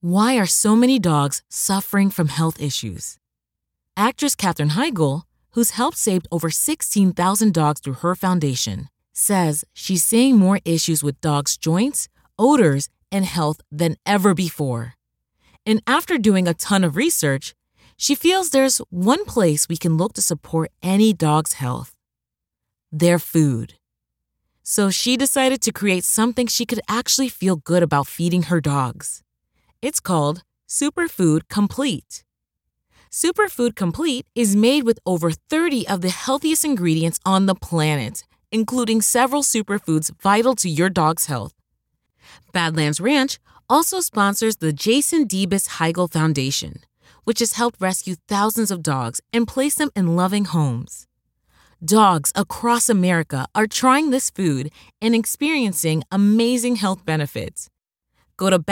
Why are so many dogs suffering from health issues? Actress Katherine Heigl, who's helped save over 16,000 dogs through her foundation, says she's seeing more issues with dogs' joints, odors, and health than ever before. And after doing a ton of research, she feels there's one place we can look to support any dog's health: their food. So she decided to create something she could actually feel good about feeding her dogs. It's called Superfood Complete. Superfood Complete is made with over 30 of the healthiest ingredients on the planet, including several superfoods vital to your dog's health. Badlands Ranch also sponsors the Jason Debus Heigl Foundation, which has helped rescue thousands of dogs and place them in loving homes. Dogs across America are trying this food and experiencing amazing health benefits. Go to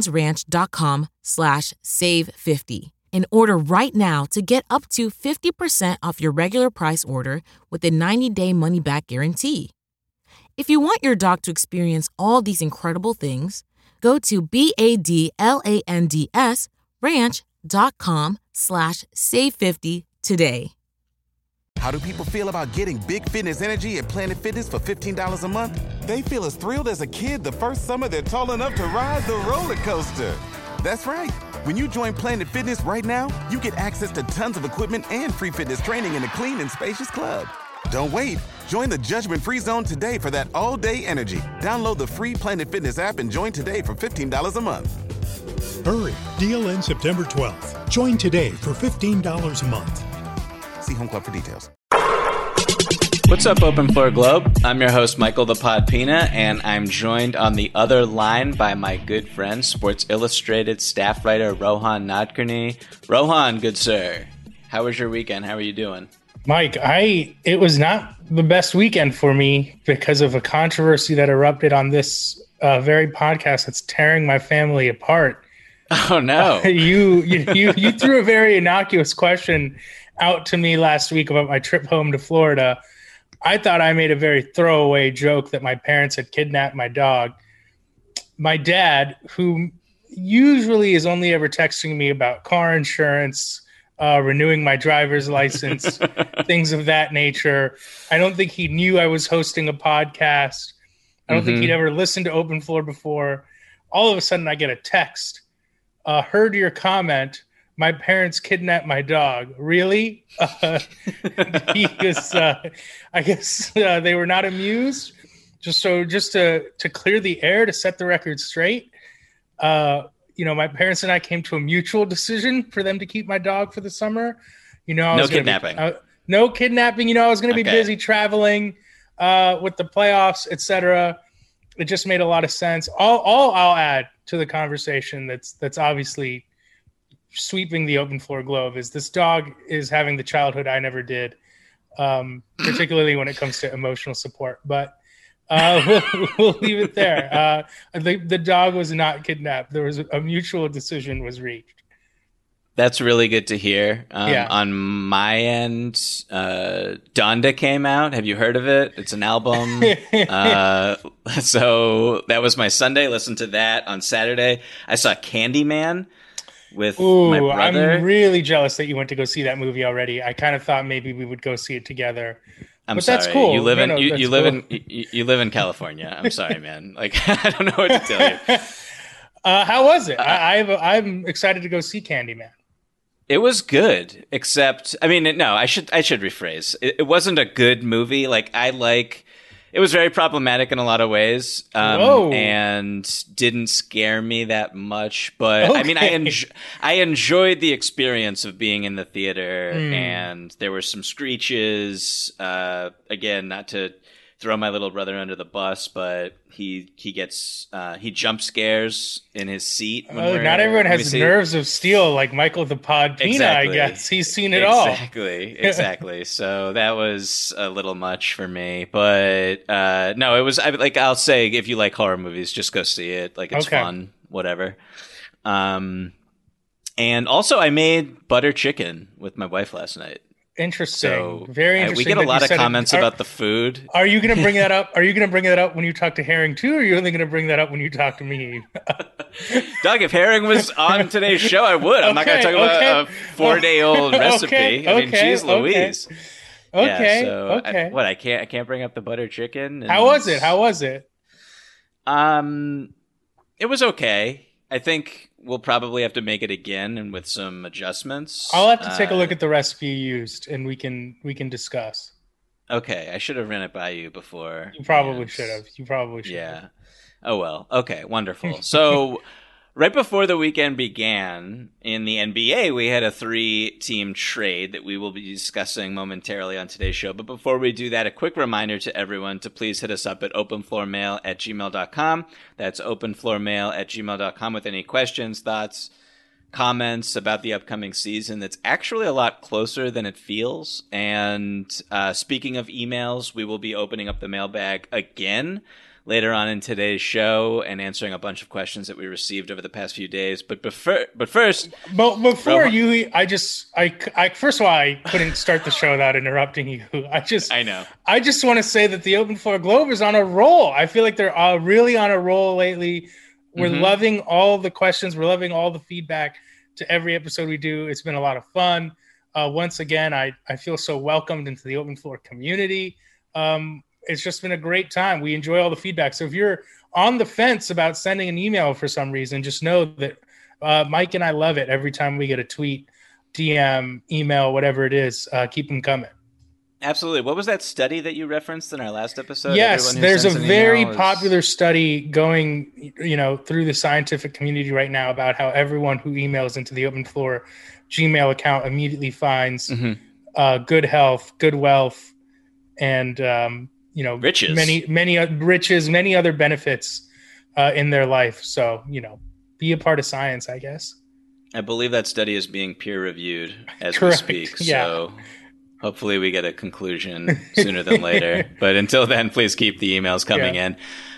badlandsranch.com/save50 and order right now to get up to 50% off your regular price order with a 90-day money-back guarantee. If you want your dog to experience all these incredible things, go to badlandsranch.com/save50 today. How do people feel about getting Big Fitness Energy at Planet Fitness for $15 a month? They feel as thrilled as a kid the first summer they're tall enough to ride the roller coaster. That's right. When you join Planet Fitness right now, you get access to tons of equipment and free fitness training in a clean and spacious club. Don't wait. Join the judgment-free zone today for that all-day energy. Download the free Planet Fitness app and join today for $15 a month. Hurry. Deal ends September 12th. Join today for $15 a month. See Home Club for details. What's up, Open Floor Globe? I'm your host, Michael the Pod Pina, and I'm joined on the other line by my good friend, Sports Illustrated staff writer Rohan Nadkarni. Rohan, good sir, how was your weekend? How are you doing? Mike, it was not the best weekend for me because of a controversy that erupted on this very podcast that's tearing my family apart. Oh no! You threw a very innocuous question out to me last week about my trip home to Florida. I thought I made a very throwaway joke that my parents had kidnapped my dog. My dad, who usually is only ever texting me about car insurance, renewing my driver's license, things of that nature. I don't think he knew I was hosting a podcast. I don't think he'd ever listened to Open Floor before. All of a sudden I get a text. Heard your comment. My parents kidnapped my dog. Really? Because I guess they were not amused. Just to clear the air, to set the record straight. My parents and I came to a mutual decision for them to keep my dog for the summer. No kidnapping. No kidnapping. I was going to be busy traveling with the playoffs, etc. It just made a lot of sense. All I'll add to the conversation that's obviously sweeping the Open Floor Globe is this dog is having the childhood I never did, particularly when it comes to emotional support. But we'll leave it there. The dog was not kidnapped. There was a mutual decision was reached. That's really good to hear. Yeah. On my end, Donda came out. Have you heard of it? It's an album. So that was my Sunday. Listened to that. On Saturday, I saw Candyman with my brother. I'm really jealous that you went to go see that movie already. I kind of thought maybe we would go see it together. But sorry. That's cool. You live in you live in California. I'm sorry, man. I don't know what to tell you. How was it? I'm excited to go see Candyman. It was good, except I should rephrase. It wasn't a good movie. It was very problematic in a lot of ways, and didn't scare me that much. But okay. I enjoyed the experience of being in the theater, and there were some screeches. Again, not to throw my little brother under the bus, but he jump scares in his seat. Not everyone has nerves of steel like Michael the Pod Pina. Exactly. I guess he's seen it all. Exactly. So that was a little much for me, but no, it was. I'll say, if you like horror movies, just go see it. It's fun, whatever. And also, I made butter chicken with my wife last night. Interesting. So Very interesting. we get a lot of comments about the food. Are you going to bring that up? Are you going to bring that up when you talk to Herring too, or are you only going to bring that up when you talk to me? Doug, if Herring was on today's show, I would. I'm not going to talk about a 4-day-old recipe. I mean, geez Louise. Okay. Yeah, so okay. I can't bring up the butter chicken. How was it? It was okay. I think we'll probably have to make it again and with some adjustments. I'll have to take a look at the recipe you used, and we can discuss. Okay, I should have run it by you before. You probably should have. Yeah. Oh well. Okay, wonderful. So right before the weekend began in the NBA, we had a 3-team trade that we will be discussing momentarily on today's show. But before we do that, a quick reminder to everyone to please hit us up at openfloormail@gmail.com. That's openfloormail@gmail.com with any questions, thoughts, comments about the upcoming season. That's actually a lot closer than it feels. And speaking of emails, we will be opening up the mailbag again later on in today's show and answering a bunch of questions that we received over the past few days. But first, before you, first of all, I couldn't start the show without interrupting you. I know. I just want to say that the Open Floor Globe is on a roll. I feel like they're really on a roll lately. We're loving all the questions. We're loving all the feedback to every episode we do. It's been a lot of fun. Once again, I feel so welcomed into the Open Floor community. It's just been a great time. We enjoy all the feedback. So if you're on the fence about sending an email for some reason, just know that Mike and I love it every time we get a tweet, DM, email, whatever it is. Keep them coming. Absolutely. What was that study that you referenced in our last episode? Yes, there's a very popular study going, through the scientific community right now about how everyone who emails into the Open Floor Gmail account immediately finds good health, good wealth, and riches, many other benefits in their life. So, be a part of science, I guess. I believe that study is being peer reviewed as Correct. we speak. Yeah. So hopefully we get a conclusion sooner than later. But until then, please keep the emails coming in.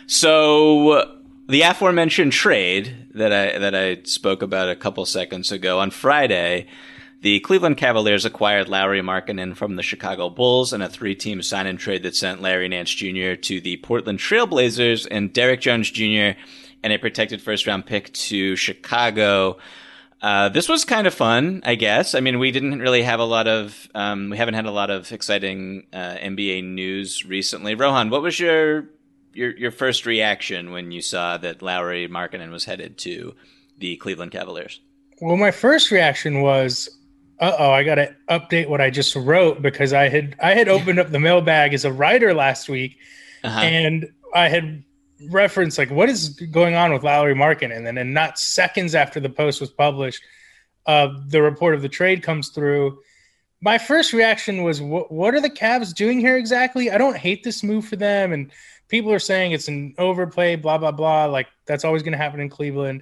So the aforementioned trade that I spoke about a couple seconds ago on Friday, the Cleveland Cavaliers acquired Lauri Markkanen from the Chicago Bulls in a 3-team sign-and trade that sent Larry Nance Jr. to the Portland Trail Blazers and Derrick Jones Jr. and a protected first-round pick to Chicago. This was kind of fun, I guess. I mean, we didn't really have we haven't had a lot of exciting NBA news recently. Rohan, what was your first reaction when you saw that Lauri Markkanen was headed to the Cleveland Cavaliers? Well, my first reaction was, I got to update what I just wrote, because I had opened up the mailbag as a writer last week, and I had referenced what is going on with Lauri Markkanen, and then not seconds after the post was published, the report of the trade comes through. My first reaction was, what are the Cavs doing here exactly? I don't hate this move for them, and people are saying it's an overplay, blah blah blah. That's always going to happen in Cleveland,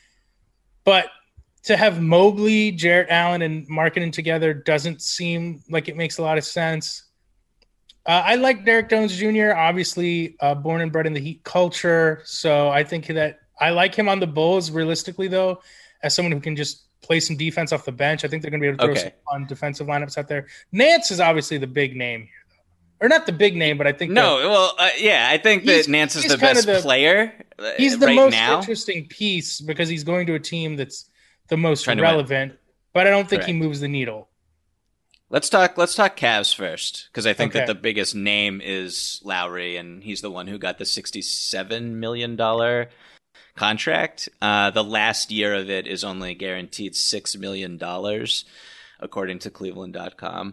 but to have Mobley, Jarrett Allen, and Markkanen together doesn't seem like it makes a lot of sense. I like Derrick Jones Jr., obviously born and bred in the Heat culture. So I think that I like him on the Bulls, realistically, though, as someone who can just play some defense off the bench. I think they're going to be able to throw some fun defensive lineups out there. Nance is obviously the big name here, though. Or not the big name, but I think I think that Nance is the best player. He's the right most now. Interesting piece because he's going to a team that's the most relevant, but I don't think he moves the needle. Let's talk Cavs first, because I think that the biggest name is Lowry, and he's the one who got the $67 million contract. The last year of it is only guaranteed $6 million, according to Cleveland.com.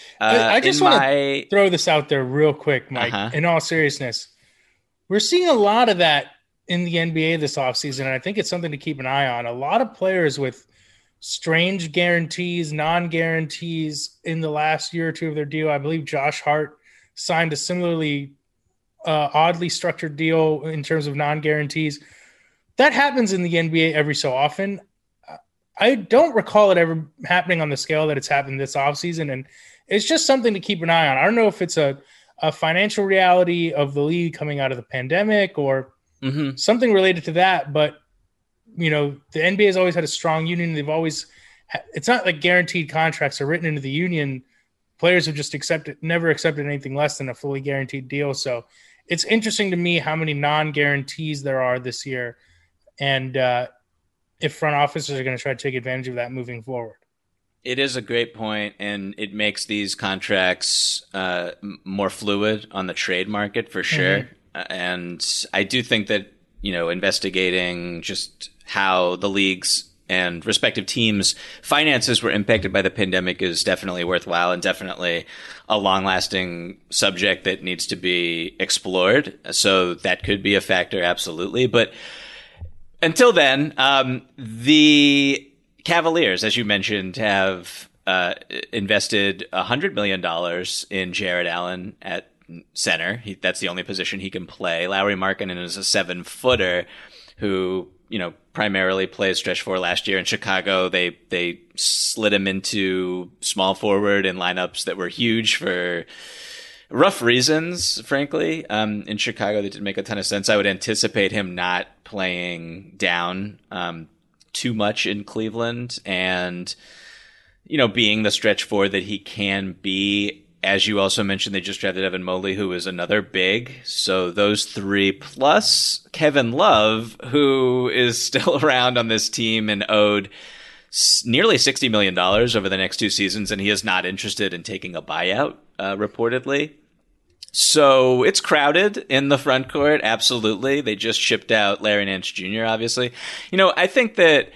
I just want to throw this out there real quick, Mike. In all seriousness, we're seeing a lot of that in the NBA this offseason, and I think it's something to keep an eye on. A lot of players with strange guarantees, non-guarantees in the last year or two of their deal. I believe Josh Hart signed a similarly oddly structured deal in terms of non-guarantees. That happens in the NBA every so often. I don't recall it ever happening on the scale that it's happened this offseason, and it's just something to keep an eye on. I don't know if it's a financial reality of the league coming out of the pandemic or something related to that, but the NBA has always had a strong union. They've always, it's not like guaranteed contracts are written into the union players have just never accepted anything less than a fully guaranteed deal. So it's interesting to me how many non-guarantees there are this year, and if front offices are going to try to take advantage of that moving forward. It is a great point, and it makes these contracts more fluid on the trade market for sure. Mm-hmm. And I do think that, investigating just how the leagues and respective teams' finances were impacted by the pandemic is definitely worthwhile and definitely a long-lasting subject that needs to be explored. So that could be a factor, absolutely. But until then, the Cavaliers, as you mentioned, have invested $100 million in Jared Allen at center. That's the only position he can play. Lauri Markkanen is a 7-footer who, primarily plays stretch 4 last year in Chicago. They slid him into small forward in lineups that were huge for rough reasons, frankly. In Chicago, that didn't make a ton of sense. I would anticipate him not playing down too much in Cleveland and, being the stretch 4 that he can be. As you also mentioned, they just drafted Evan Mobley, who is another big. So those 3 plus Kevin Love, who is still around on this team and owed nearly $60 million over the next 2 seasons, and he is not interested in taking a buyout, reportedly. So it's crowded in the front court. Absolutely. They just shipped out Larry Nance Jr., obviously. I think that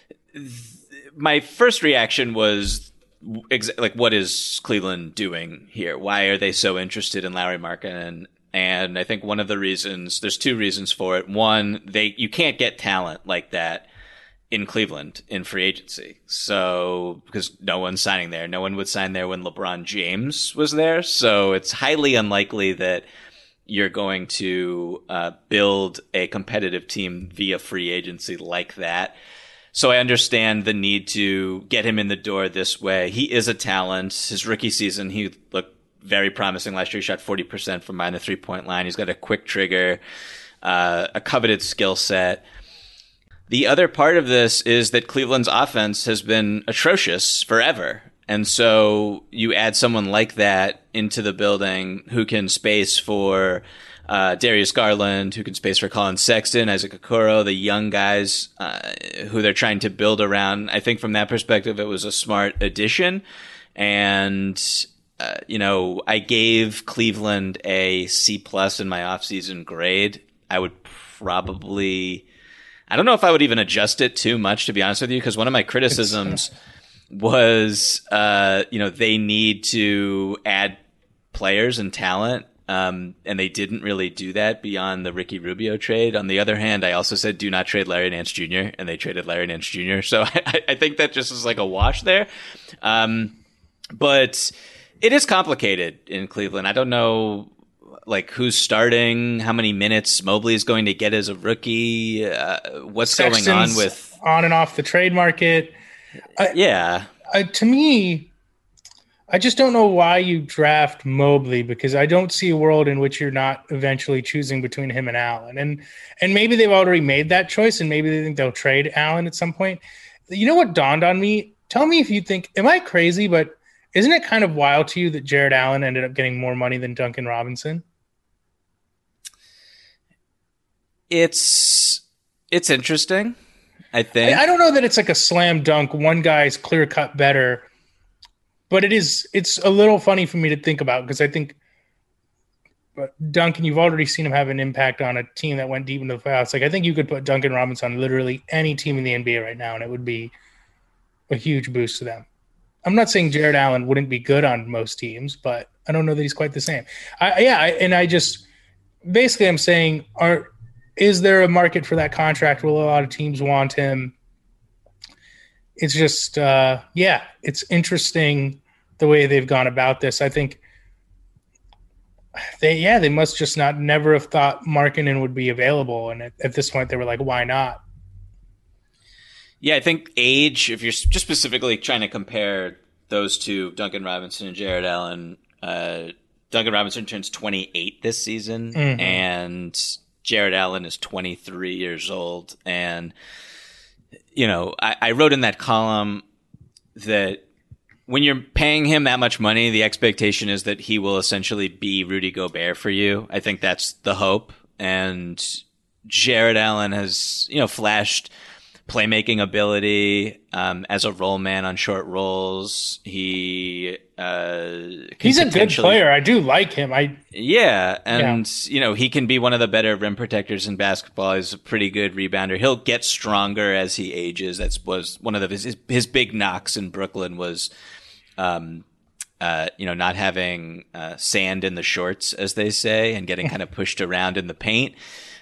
my first reaction was, what is Cleveland doing here? Why are they so interested in Lauri Markkanen? And I think one of the reasons, there's 2 reasons for it. One, you can't get talent like that in Cleveland in free agency. So, because no one's signing there. No one would sign there when LeBron James was there. So it's highly unlikely that you're going to build a competitive team via free agency like that. So I understand the need to get him in the door this way. He is a talent. His rookie season, he looked very promising last year. He shot 40% from behind the 3-point line. He's got a quick trigger, a coveted skill set. The other part of this is that Cleveland's offense has been atrocious forever. And so you add someone like that into the building who can space for Darius Garland, who can space for Colin Sexton, Isaac Okoro, the young guys who they're trying to build around. I think from that perspective, it was a smart addition. And, I gave Cleveland a C+ in my offseason grade. I would probably, I don't know if I would even adjust it too much, to be honest with you, because one of my criticisms was, they need to add players and talent. And they didn't really do that beyond the Ricky Rubio trade. On the other hand, I also said, do not trade Larry Nance Jr., and they traded Larry Nance Jr. So I think that just is like a wash there. But it is complicated in Cleveland. I don't know, who's starting, how many minutes Mobley is going to get as a rookie, what's Sexton's going on with on and off the trade market. To me, I just don't know why you draft Mobley, because I don't see a world in which you're not eventually choosing between him and Allen. And maybe they've already made that choice, and maybe they think they'll trade Allen at some point. You know what dawned on me? Tell me if you think, am I crazy, but isn't it kind of wild to you that Jared Allen ended up getting more money than Duncan Robinson? It's interesting, I think. I don't know that it's like a slam dunk. One guy's clear cut better. But it's a little funny for me to think about, because I think Duncan, you've already seen him have an impact on a team that went deep into the playoffs. I think you could put Duncan Robinson on literally any team in the NBA right now, and it would be a huge boost to them. I'm not saying Jared Allen wouldn't be good on most teams, but I don't know that he's quite the same. I'm saying, is there a market for that contract? Will a lot of teams want him? It's just, it's interesting the way they've gone about this. I think they must just never have thought Markkanen would be available. And at this point they were like, why not? Yeah, I think age, if you're just specifically trying to compare those two, Duncan Robinson and Jared Allen, Duncan Robinson turns 28 this season, and Jared Allen is 23 years old. And, I wrote in that column that when you're paying him that much money, the expectation is that he will essentially be Rudy Gobert for you. I think that's the hope. And Jared Allen has, flashed playmaking ability as a roll man on short rolls. He's a good player. I do like him. He can be one of the better rim protectors in basketball. He's a pretty good rebounder. He'll get stronger as he ages. That was one of his big knocks in Brooklyn was, not having sand in the shorts, as they say, and getting kind of pushed around in the paint.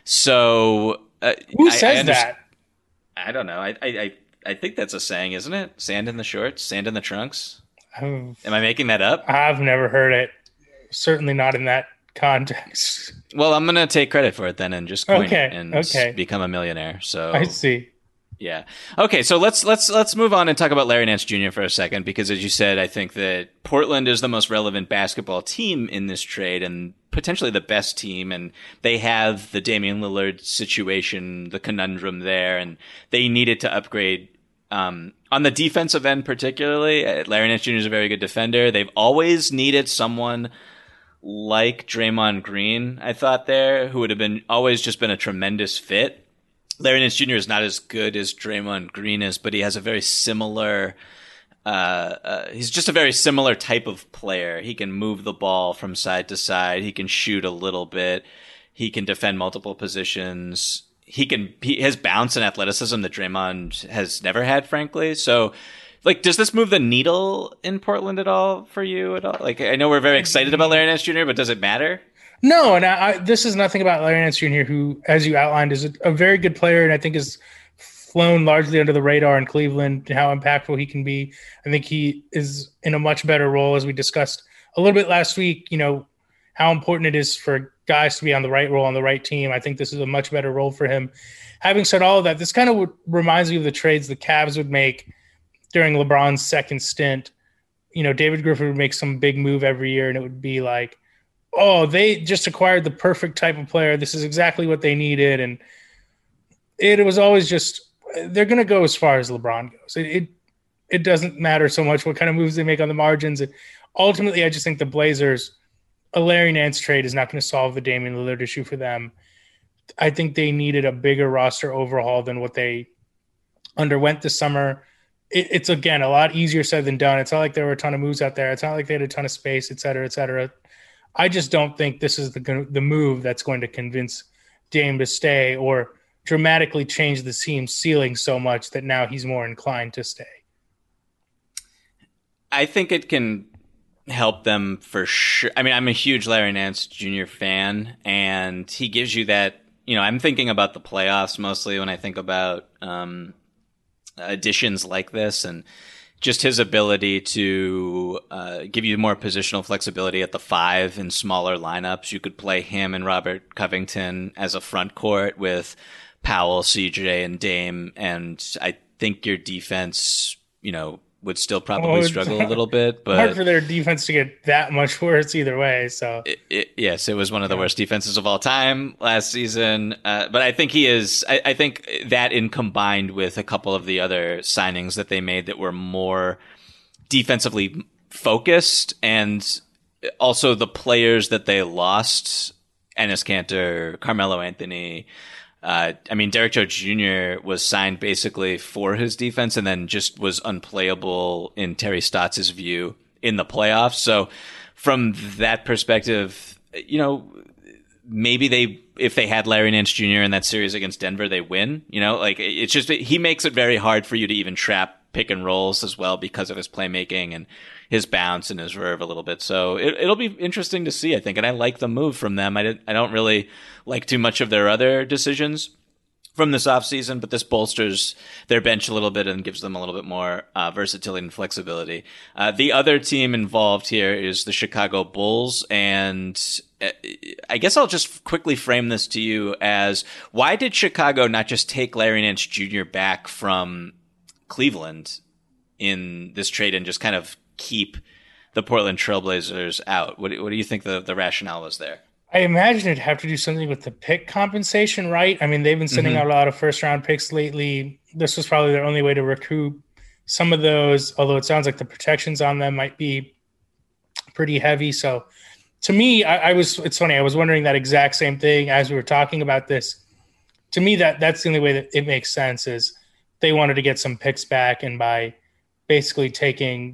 So who says that? I don't know. I think that's a saying, isn't it? Sand in the shorts, sand in the trunks. Am I making that up? I've never heard it. Certainly not in that context. Well, I'm going to take credit for it then and just coin it and become a millionaire. So I see. Yeah. Okay, so let's move on and talk about Larry Nance Jr. for a second, because as you said, I think that Portland is the most relevant basketball team in this trade and potentially the best team, and they have the Damian Lillard situation, the conundrum there, and they needed to upgrade on the defensive end particularly. Larry Nance Jr. is a very good defender. They've always needed someone like Draymond Green, I thought there, who would have always just been a tremendous fit. Larry Nance Jr. is not as good as Draymond Green is, but he has a very similar he's just a very similar type of player. He can move the ball from side to side. He can shoot a little bit. He can defend multiple positions. He has bounce and athleticism that Draymond has never had, frankly. So, does this move the needle in Portland at all for you at all? I know we're very excited about Larry Nance Jr., but does it matter? No, and this is nothing about Larry Nance Jr., who, as you outlined, is a very good player, and I think is flown largely under the radar in Cleveland, how impactful he can be. I think he is in a much better role, as we discussed a little bit last week, how important it is for guys to be on the right role on the right team. I think this is a much better role for him. Having said all of that, this kind of reminds me of the trades the Cavs would make during LeBron's second stint. David Griffin would make some big move every year, and it would be like, oh, they just acquired the perfect type of player. This is exactly what they needed. And it was always just, they're going to go as far as LeBron goes. It doesn't matter so much what kind of moves they make on the margins. Ultimately, I just think the Blazers, a Larry Nance trade is not going to solve the Damian Lillard issue for them. I think they needed a bigger roster overhaul than what they underwent this summer. It's, again, a lot easier said than done. It's not like there were a ton of moves out there. It's not like they had a ton of space, et cetera, et cetera. I just don't think this is the move that's going to convince Dame to stay or dramatically change the team's ceiling so much that now he's more inclined to stay. I think it can help them for sure. I mean, I'm a huge Larry Nance Jr. fan, and he gives you that, I'm thinking about the playoffs mostly when I think about additions like this, and just his ability to give you more positional flexibility at the 5 in smaller lineups. You could play him and Robert Covington as a front court with Powell, CJ, and Dame, and I think your defense, would still probably struggle a little bit. But hard for their defense to get that much worse either way. So yes, it was one of the worst defenses of all time last season. But I think he is. I think that, in combined with a couple of the other signings that they made that were more defensively focused, and also the players that they lost, Enes Kanter, Carmelo Anthony. Derrick Jones Jr. was signed basically for his defense and then just was unplayable in Terry Stotts' view in the playoffs. So from that perspective, maybe if they had Larry Nance Jr. in that series against Denver, they win. It's just, he makes it very hard for you to even trap pick and rolls as well because of his playmaking and his bounce and his verve a little bit. So it'll be interesting to see, I think. And I like the move from them. I don't really like too much of their other decisions from this offseason, but this bolsters their bench a little bit and gives them a little bit more versatility and flexibility. The other team involved here is the Chicago Bulls. And I guess I'll just quickly frame this to you as, why did Chicago not just take Larry Nance Jr. back from Cleveland in this trade and just kind of keep the Portland Trailblazers out? What do you think the rationale was there? I imagine it'd have to do something with the pick compensation, right? I mean, they've been sending out a lot of first-round picks lately. This was probably their only way to recoup some of those, although it sounds like the protections on them might be pretty heavy. So to me, it's funny. I was wondering that exact same thing as we were talking about this. To me, that's the only way that it makes sense is they wanted to get some picks back. And by basically taking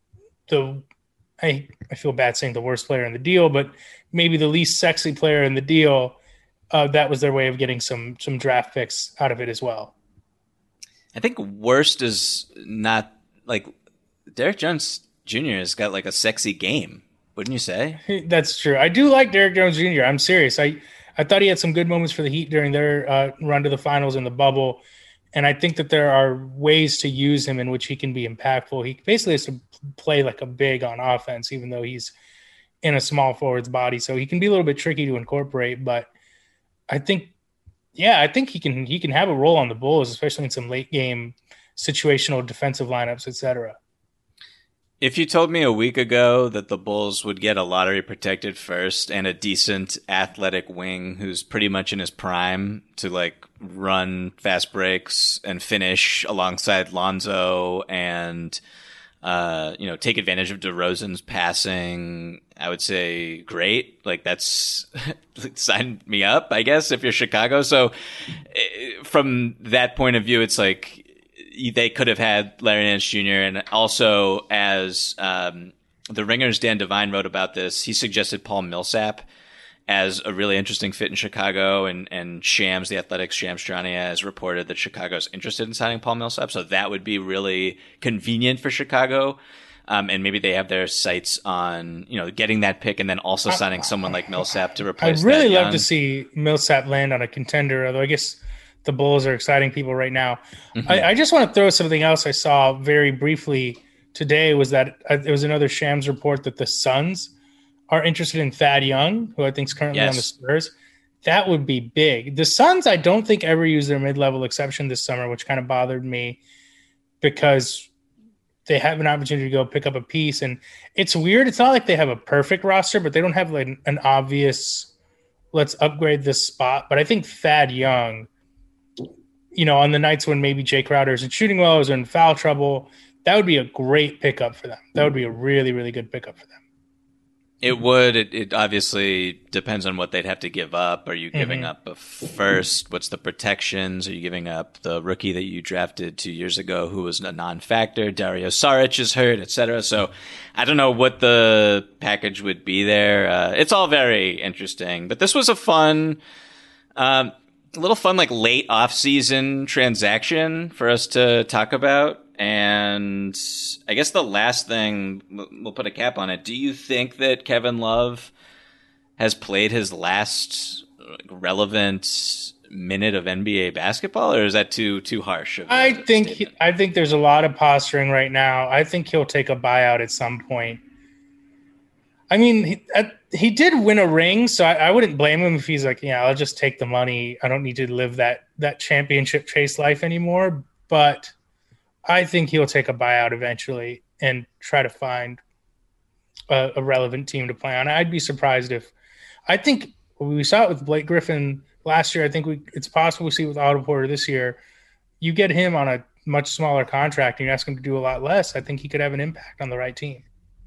I feel bad saying the worst player in the deal, but maybe the least sexy player in the deal, that was their way of getting some draft picks out of it as well. I think worst is not like Derek Jones Jr. has got like a sexy game, wouldn't you say? That's true. I do like Derek Jones Jr. I'm serious. I thought he had some good moments for the Heat during their run to the finals in the bubble. And I think that there are ways to use him in which he can be impactful. He basically has to play like a big on offense, even though he's in a small forward's body. So he can be a little bit tricky to incorporate. But I think he can have a role on the Bulls, especially in some late game situational defensive lineups, etc. If you told me a week ago that the Bulls would get a lottery protected first and a decent athletic wing who's pretty much in his prime to like run fast breaks and finish alongside Lonzo and take advantage of DeRozan's passing, I would say great. Like that's sign me up, I guess, if you're Chicago. So from that point of view, it's like they could have had Larry Nance Jr. And also, as the Ringer's Dan Devine wrote about this, he suggested Paul Millsap as a really interesting fit in Chicago. And Shams, the Athletics' Shams Charania, has reported that Chicago's interested in signing Paul Millsap. So that would be really convenient for Chicago. And maybe they have their sights on, getting that pick and then also signing someone like Millsap to replace that. I'd really love to see Millsap land on a contender, although I guess the Bulls are exciting people right now. Mm-hmm. I just want to throw something else I saw very briefly today was that there was another Shams report that the Suns are interested in Thad Young, who I think is currently on the Spurs. That would be big. The Suns, I don't think ever used their mid-level exception this summer, which kind of bothered me because they have an opportunity to go pick up a piece. And it's weird. It's not like they have a perfect roster, but they don't have like an obvious, let's upgrade this spot. But I think Thad Young, on the nights when maybe Jay Crowder isn't shooting well, is in foul trouble, that would be a great pickup for them. That would be a really, really good pickup for them. It would. It obviously depends on what they'd have to give up. Are you giving up a first? What's the protections? Are you giving up the rookie that you drafted 2 years ago who was a non-factor? Dario Saric is hurt, etc. So I don't know what the package would be there. It's all very interesting. But this was a fun like late off-season transaction for us to talk about. And I guess the last thing, we'll put a cap on it. Do you think that Kevin Love has played his last relevant minute of NBA basketball, or is that too harsh? I think there's a lot of posturing right now. I think he'll take a buyout at some point. I mean, he did win a ring, so I wouldn't blame him if he's like, I'll just take the money. I don't need to live that championship chase life anymore. But I think he'll take a buyout eventually and try to find a relevant team to play on. I'd be surprised I think we saw it with Blake Griffin last year. I think it's possible we see it with Otto Porter this year. You get him on a much smaller contract and you ask him to do a lot less. I think he could have an impact on the right team.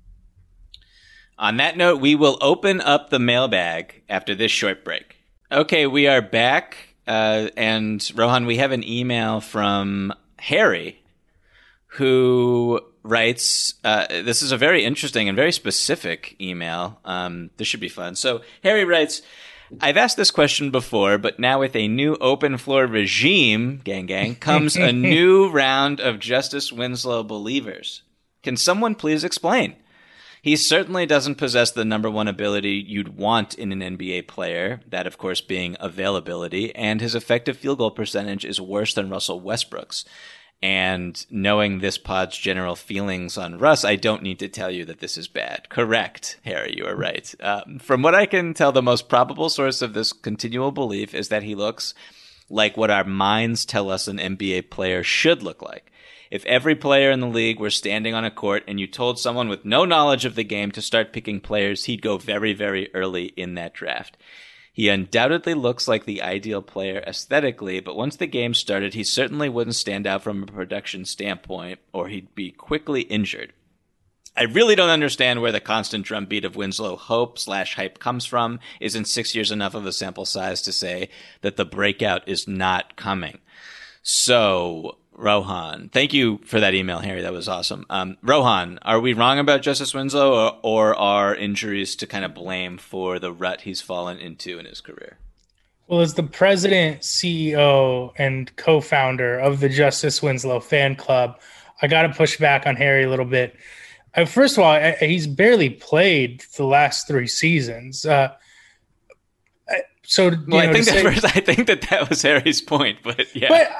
On that note, we will open up the mailbag after this short break. Okay, we are back. And Rohan, we have an email from Harry, who writes, this is a very interesting and very specific email. This should be fun. So Harry writes, I've asked this question before, but now with a new open floor regime, gang, comes a new round of Justice Winslow believers. Can someone please explain? He certainly doesn't possess the number one ability you'd want in an NBA player, that of course being availability, and his effective field goal percentage is worse than Russell Westbrook's. And knowing this pod's general feelings on Russ, I don't need to tell you that this is bad. Correct, Harry, you are right. From what I can tell, the most probable source of this continual belief is that he looks like what our minds tell us an NBA player should look like. If every player in the league were standing on a court and you told someone with no knowledge of the game to start picking players, he'd go very, very early in that draft. He undoubtedly looks like the ideal player aesthetically, but once the game started, he certainly wouldn't stand out from a production standpoint, or he'd be quickly injured. I really don't understand where the constant drumbeat of Winslow hope/hype comes from. Isn't 6 years enough of a sample size to say that the breakout is not coming? So, Rohan, thank you for that email, Harry. That was awesome. Rohan, are we wrong about Justice Winslow, or are injuries to kind of blame for the rut he's fallen into in his career? Well, as the president, CEO, and co-founder of the Justice Winslow fan club, I got to push back on Harry a little bit. First of all, he's barely played the last 3 seasons. I think that was Harry's point, but yeah. But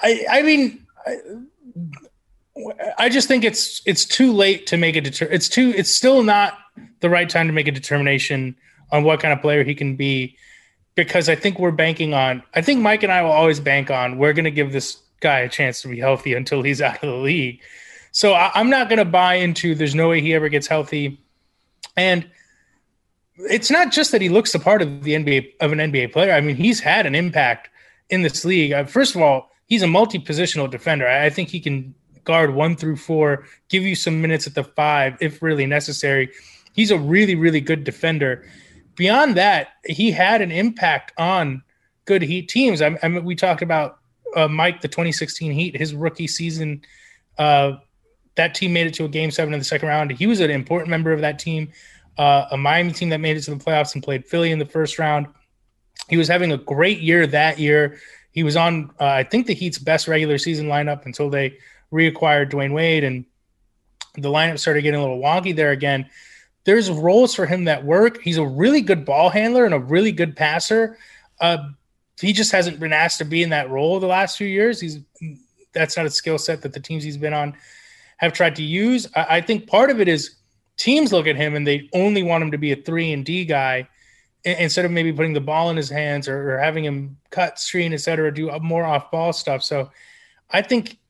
I just think it's too late to make it's still not the right time to make a determination on what kind of player he can be, because I think we're banking on. I think Mike and I will always bank on we're going to give this guy a chance to be healthy until he's out of the league. So I'm not going to buy into there's no way he ever gets healthy. And it's not just that he looks the part of an NBA player. I mean, he's had an impact in this league. First of all, he's a multi-positional defender. I think he can guard 1 through 4, give you some minutes at the 5 if really necessary. He's a really, really good defender. Beyond that, he had an impact on good Heat teams. I mean, we talked about Mike, the 2016 Heat, his rookie season. That team made it to a Game 7 in the second round. He was an important member of that team, a Miami team that made it to the playoffs and played Philly in the first round. He was having a great year that year. He was on, I think, the Heat's best regular season lineup until they reacquired Dwayne Wade, and the lineup started getting a little wonky there again. There's roles for him that work. He's a really good ball handler and a really good passer. He just hasn't been asked to be in that role the last few years. That's not a skill set that the teams he's been on have tried to use. I think part of it is teams look at him and they only want him to be a 3-and-D guy instead of maybe putting the ball in his hands or having him cut, screen, et cetera, do more off-ball stuff. So I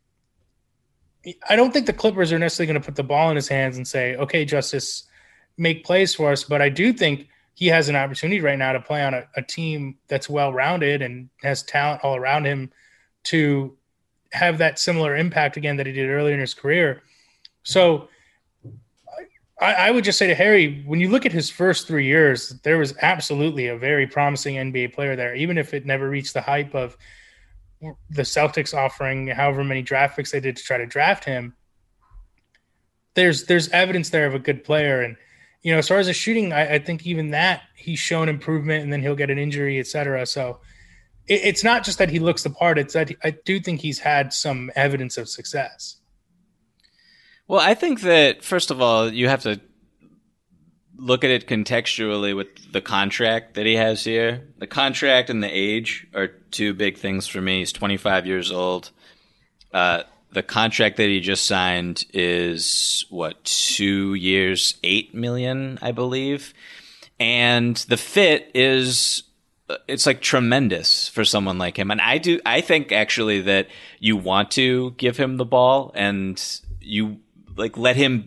don't think the Clippers are necessarily going to put the ball in his hands and say, okay, Justice, make plays for us. But I do think he has an opportunity right now to play on a team that's well-rounded and has talent all around him to have that similar impact again that he did earlier in his career. So I would just say to Harry, when you look at his first 3 years, there was absolutely a very promising NBA player there, even if it never reached the hype of the Celtics offering however many draft picks they did to try to draft him. There's evidence there of a good player. And, you know, as far as the shooting, I think even that he's shown improvement, and then he'll get an injury, et cetera. So it's not just that he looks the part. It's that I do think he's had some evidence of success. Well, I think that, first of all, you have to look at it contextually with the contract that he has here. The contract and the age are two big things for me. He's 25 years old. The contract that he just signed is, 2 years, $8 million, I believe. And the fit is, it's like tremendous for someone like him. And I think actually that you want to give him the ball and you like let him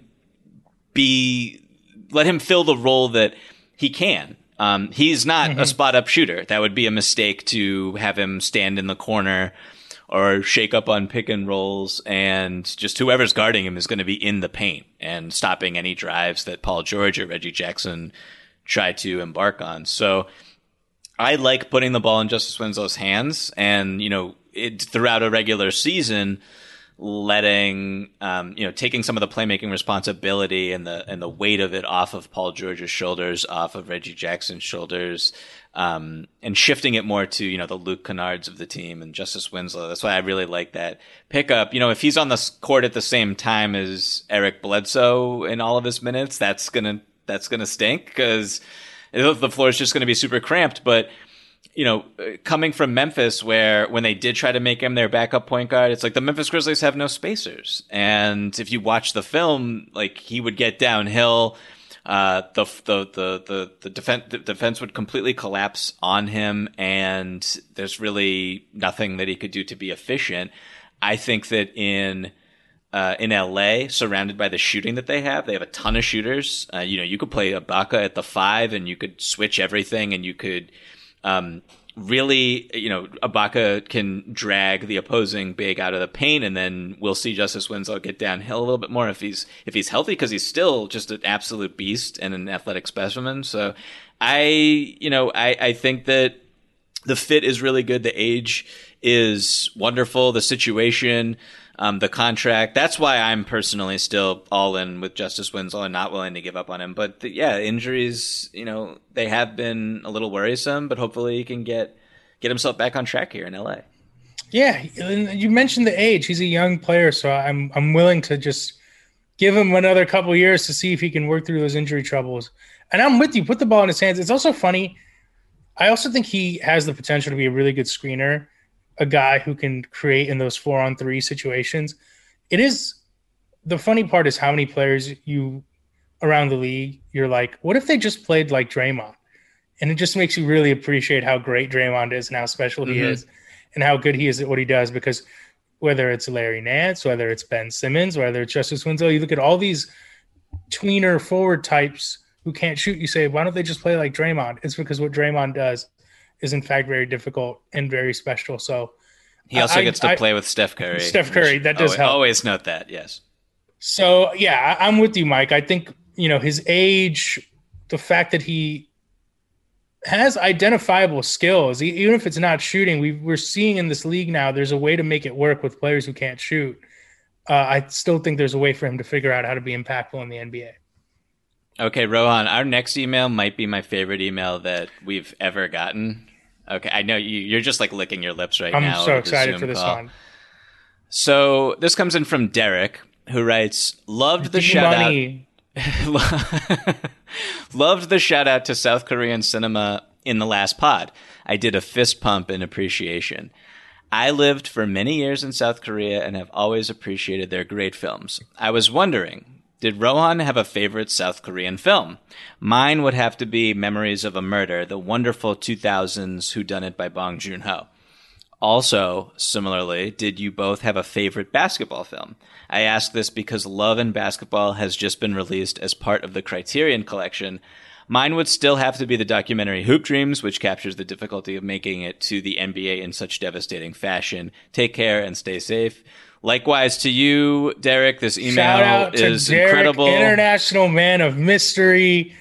fill the role that he can. He's not a spot up shooter. That would be a mistake to have him stand in the corner or shake up on pick and rolls, and just whoever's guarding him is going to be in the paint and stopping any drives that Paul George or Reggie Jackson try to embark on. So I like putting the ball in Justice Winslow's hands, and, you know, throughout a regular season, letting, taking some of the playmaking responsibility and the weight of it off of Paul George's shoulders, off of Reggie Jackson's shoulders, and shifting it more to, you know, the Luke Kennards of the team and Justice Winslow. That's why I really like that pickup. You know, if he's on the court at the same time as Eric Bledsoe in all of his minutes, that's gonna stink, because the floor is just going to be super cramped. But, you know, coming from Memphis, where when they did try to make him their backup point guard, it's like the Memphis Grizzlies have no spacers. And if you watch the film, like, he would get downhill. The defense would completely collapse on him, and there's really nothing that he could do to be efficient. I think that in LA, surrounded by the shooting that they have a ton of shooters. You could play Ibaka at the 5, and you could switch everything, and you could really, Ibaka can drag the opposing big out of the paint, and then we'll see Justice Winslow get downhill a little bit more if he's healthy, because he's still just an absolute beast and an athletic specimen. So I think that the fit is really good. The age is wonderful. The situation, the contract. That's why I'm personally still all in with Justice Winslow and not willing to give up on him. But injuries, they have been a little worrisome, but hopefully he can get himself back on track here in LA. Yeah, you mentioned the age. He's a young player, so I'm willing to just give him another couple of years to see if he can work through those injury troubles. And I'm with you. Put the ball in his hands. It's also funny. I also think he has the potential to be a really good screener, a guy who can create in those 4-on-3 situations. The funny part is how many players around the league, you're like, what if they just played like Draymond? And it just makes you really appreciate how great Draymond is and how special he is and how good he is at what he does. Because whether it's Larry Nance, whether it's Ben Simmons, whether it's Justice Winslow, you look at all these tweener forward types who can't shoot, you say, why don't they just play like Draymond? It's because what Draymond does is in fact very difficult and very special. So he also gets to play with Steph Curry. That does help. Always note that, yes. So yeah, I'm with you, Mike. I think, his age, the fact that he has identifiable skills, even if it's not shooting, we're seeing in this league now, there's a way to make it work with players who can't shoot. I still think there's a way for him to figure out how to be impactful in the NBA. Okay, Rohan, our next email might be my favorite email that we've ever gotten. Okay, I know you're just like licking your lips right now. I'm so excited for this one. So this comes in from Derek, who writes, loved the shout out to South Korean cinema in the last pod. I did a fist pump in appreciation. I lived for many years in South Korea and have always appreciated their great films. I was wondering, did Rohan have a favorite South Korean film? Mine would have to be Memories of a Murder, the wonderful 2000s whodunit by Bong Joon-ho. Also, similarly, did you both have a favorite basketball film? I ask this because Love and Basketball has just been released as part of the Criterion Collection. Mine would still have to be the documentary Hoop Dreams, which captures the difficulty of making it to the NBA in such devastating fashion. Take care and stay safe. Likewise to you, Derek. This email Shout out is to Derek, incredible. International man of mystery.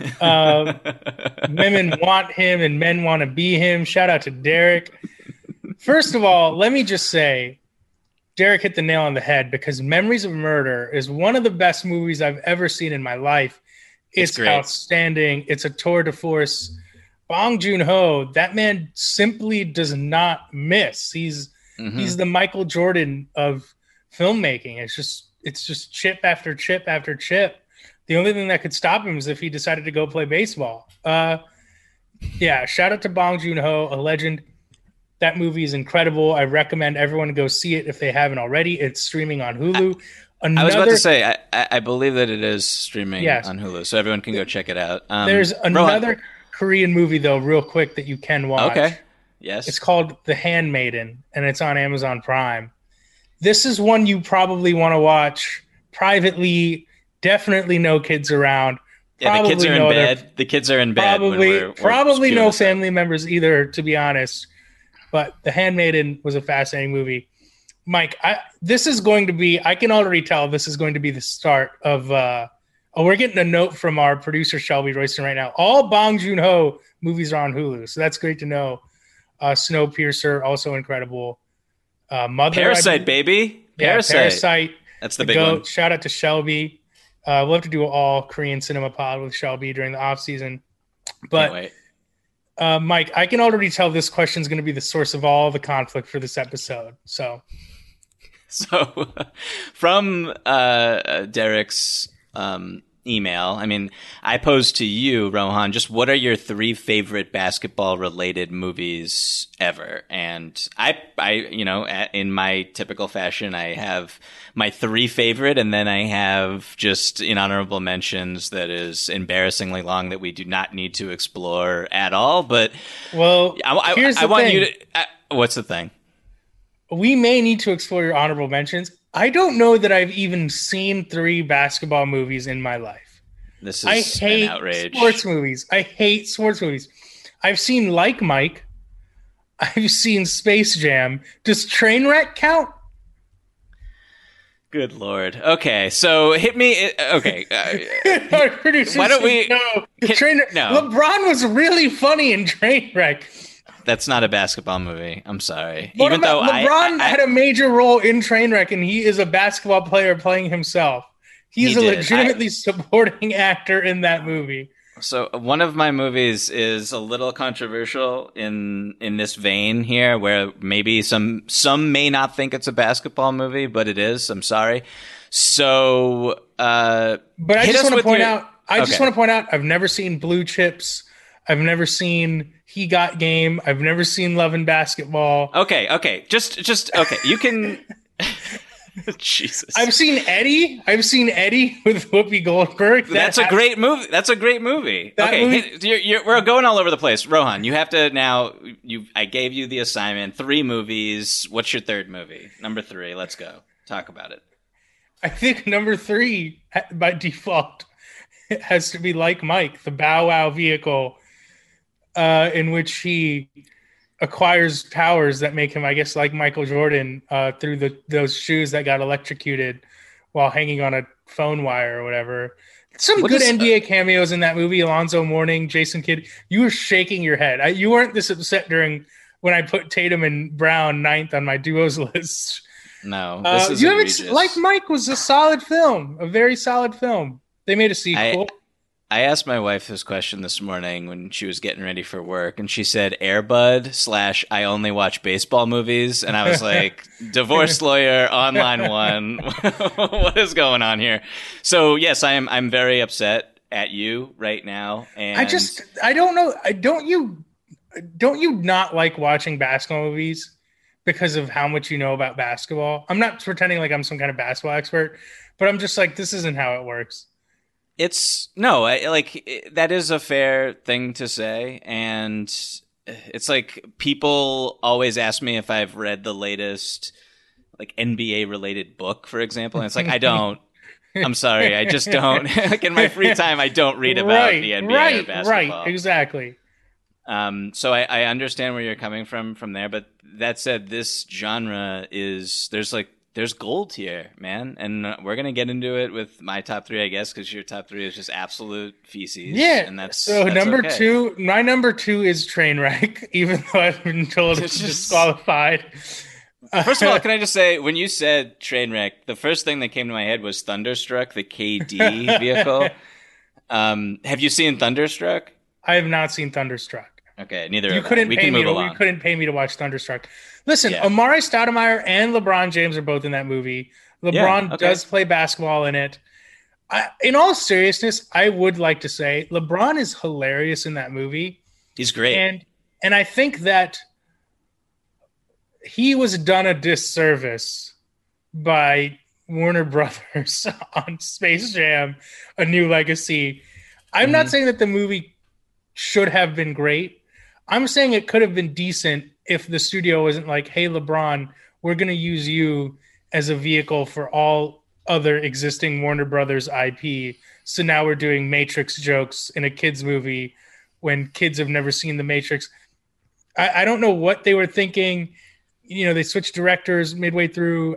Women want him and men want to be him. Shout out to Derek. First of all, let me just say, Derek hit the nail on the head, because Memories of Murder is one of the best movies I've ever seen in my life. It's outstanding. It's a tour de force. Bong Joon-ho, that man simply does not miss. He's the Michael Jordan of filmmaking. It's just chip after chip after chip. The only thing that could stop him is if he decided to go play baseball. Shout out to Bong Joon-ho, a legend. That movie is incredible. I recommend everyone go see it if they haven't already. It's streaming on Hulu. I was about to say, I believe that it is streaming on Hulu, so everyone can go check it out. There's another Korean movie, though, real quick, that you can watch. Okay. Yes. It's called The Handmaiden, and it's on Amazon Prime. This is one you probably want to watch privately. Definitely no kids around. Yeah, the kids are in bed. The kids are in bed. Probably no family members either, to be honest. But The Handmaiden was a fascinating movie. Mike, this is going to be, I can already tell this is going to be the start of, we're getting a note from our producer, Shelby Royston, right now. All Bong Joon-ho movies are on Hulu, so that's great to know. Snowpiercer, also incredible. Mother, Parasite, baby. Parasite. That's the big one. Shout out to Shelby. We'll have to do an all Korean cinema pod with Shelby during the off season. But Mike, I can already tell this question is going to be the source of all the conflict for this episode. So from Derek's email, I mean, I posed to you, Rohan, just what are your 3 favorite basketball related movies ever? And I, in my typical fashion, I have my 3 favorite, and then I have just in honorable mentions that is embarrassingly long that we do not need to explore at all. But here's the want thing. you to. What's the thing? We may need to explore your honorable mentions. I don't know that I've even seen 3 basketball movies in my life. This is an outrage. Sports movies. I hate sports movies. I've seen Like Mike. I've seen Space Jam. Does Trainwreck count? Good Lord. Okay, so hit me. Okay. Our producer why don't we? no. LeBron was really funny in Trainwreck. That's not a basketball movie. I'm sorry. What Even though LeBron had a major role in Trainwreck, and he is a basketball player playing himself. He's a legitimately supporting actor in that movie. So one of my movies is a little controversial in this vein here, where maybe some may not think it's a basketball movie, but it is. I'm sorry. So, but I just want to point out. Just want to point out. I've never seen Blue Chips. I've never seen He Got Game. I've never seen Love and Basketball. Okay. Just okay. You can. Jesus. I've seen Eddie with Whoopi Goldberg. That's a great movie. Okay, we're going all over the place. Rohan, you have to now. I gave you the assignment. 3 movies. What's your third movie? Number 3. Let's go. Talk about it. I think number 3 by default has to be Like Mike, the Bow Wow vehicle, in which he acquires powers that make him, I guess, like Michael Jordan, through those shoes that got electrocuted while hanging on a phone wire or whatever. Some good NBA cameos in that movie. Alonzo Mourning, Jason Kidd. You were shaking your head. You weren't this upset when I put Tatum and Brown 9th on my duos list. No, this is egregious. Like Mike was a solid film, a very solid film. They made a sequel. I asked my wife this question this morning when she was getting ready for work, and she said Airbud / I only watch baseball movies. And I was like, divorce lawyer, online one. What is going on here? So yes, I'm very upset at you right now. And I don't know. Don't you not like watching basketball movies because of how much you know about basketball? I'm not pretending like I'm some kind of basketball expert, but I'm just like, this isn't how it works. That is a fair thing to say. And it's like people always ask me if I've read the latest like NBA related book, for example. And it's like, I don't. I'm sorry. I just don't. Like in my free time, I don't read about the NBA or basketball. Right, exactly. So I understand where you're coming from there. But that said, this genre there's gold here, man. And we're going to get into it with my top 3, I guess, because your top 3 is just absolute feces. Yeah. And that's number okay. 2, my number 2 is Trainwreck, even though I've been told it's disqualified. First of all, can I just say, when you said Trainwreck, the first thing that came to my head was Thunderstruck, the KD vehicle. Have you seen Thunderstruck? I have not seen Thunderstruck. Okay, neither you of couldn't us. pay me you couldn't pay me to watch Thunderstruck. Listen, Amari Stoudemire and LeBron James are both in that movie. LeBron does play basketball in it. In all seriousness, I would like to say LeBron is hilarious in that movie. He's great. And I think that he was done a disservice by Warner Brothers on Space Jam: A New Legacy. I'm not saying that the movie should have been great. I'm saying it could have been decent if the studio wasn't like, hey, LeBron, we're going to use you as a vehicle for all other existing Warner Brothers IP. So now we're doing Matrix jokes in a kid's movie when kids have never seen The Matrix. I don't know what they were thinking. You know, they switched directors midway through.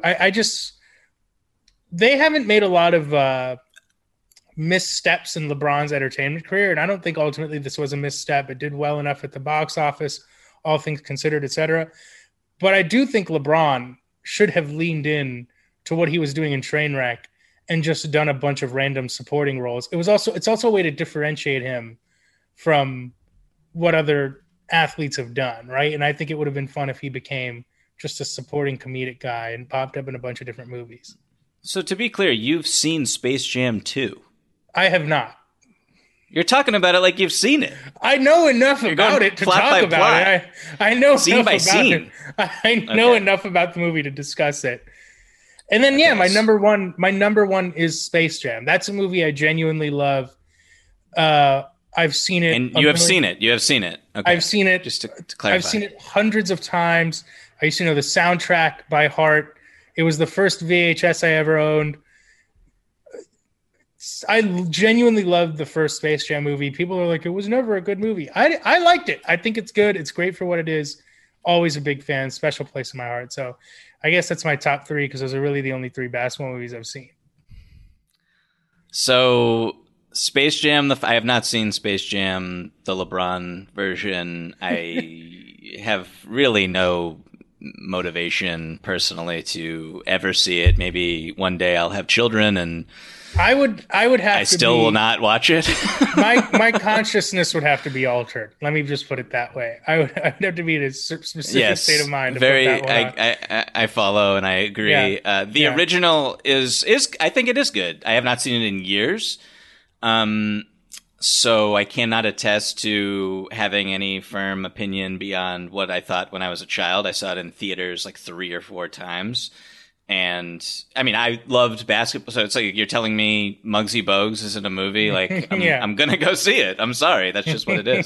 They haven't made a lot of missteps in LeBron's entertainment career, and I don't think ultimately this was a misstep. It did well enough at the box office, all things considered, etc. But I do think LeBron should have leaned in to what he was doing in Trainwreck and just done a bunch of random supporting roles. It's also a way to differentiate him from what other athletes have done, right? And I think it would have been fun if he became just a supporting comedic guy and popped up in a bunch of different movies. So to be clear, you've seen Space Jam 2. I have not. You're talking about it like you've seen it. I know enough about it to talk about it. I know scene enough by about scene. it. I know enough about the movie to discuss it. And then, my number one is Space Jam. That's a movie I genuinely love. I've seen it. And you have seen it. You have seen it. Okay. I've seen it. Just to clarify. I've seen it hundreds of times. I used to know the soundtrack by heart. It was the first VHS I ever owned. I genuinely loved the first Space Jam movie. People are like, it was never a good movie. I liked it. I think it's good. It's great for what it is. Always a big fan, special place in my heart. So I guess that's my top 3 because those are really the only 3 basketball movies I've seen. So Space Jam, I have not seen Space Jam, the LeBron version. I have really no motivation personally to ever see it. Maybe one day I'll have children and I would have I still will not watch it. my consciousness would have to be altered. Let me just put it that way. I'd have to be in a specific state of mind to put that one on. I follow and I agree. Yeah. The original is I think it is good. I have not seen it in years. So I cannot attest to having any firm opinion beyond what I thought when I was a child. I saw it in theaters like 3 or 4 times. And I mean, I loved basketball. So it's like you're telling me Muggsy Bogues isn't a movie. Like I'm going to go see it. I'm sorry. That's just what it is.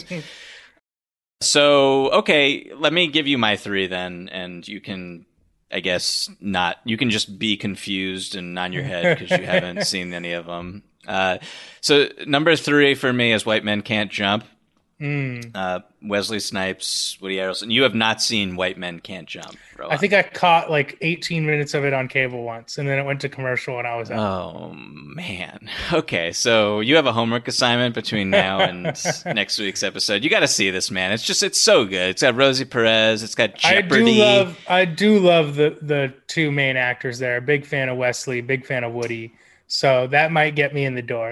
So, okay, let me give you my 3 then. And you can, I guess, you can just be confused and nod your head because you haven't seen any of them. So number 3 for me is White Men Can't Jump. Wesley Snipes, Woody Harrelson. You have not seen White Men Can't Jump, Rohan. I think I caught like 18 minutes of it on cable once, and then it went to commercial and I was out. Oh, man. Okay, so you have a homework assignment between now and next week's episode. You got to see this, man. It's so good. It's got Rosie Perez. It's got Jeopardy. I do love the 2 main actors there. Big fan of Wesley, big fan of Woody. So that might get me in the door.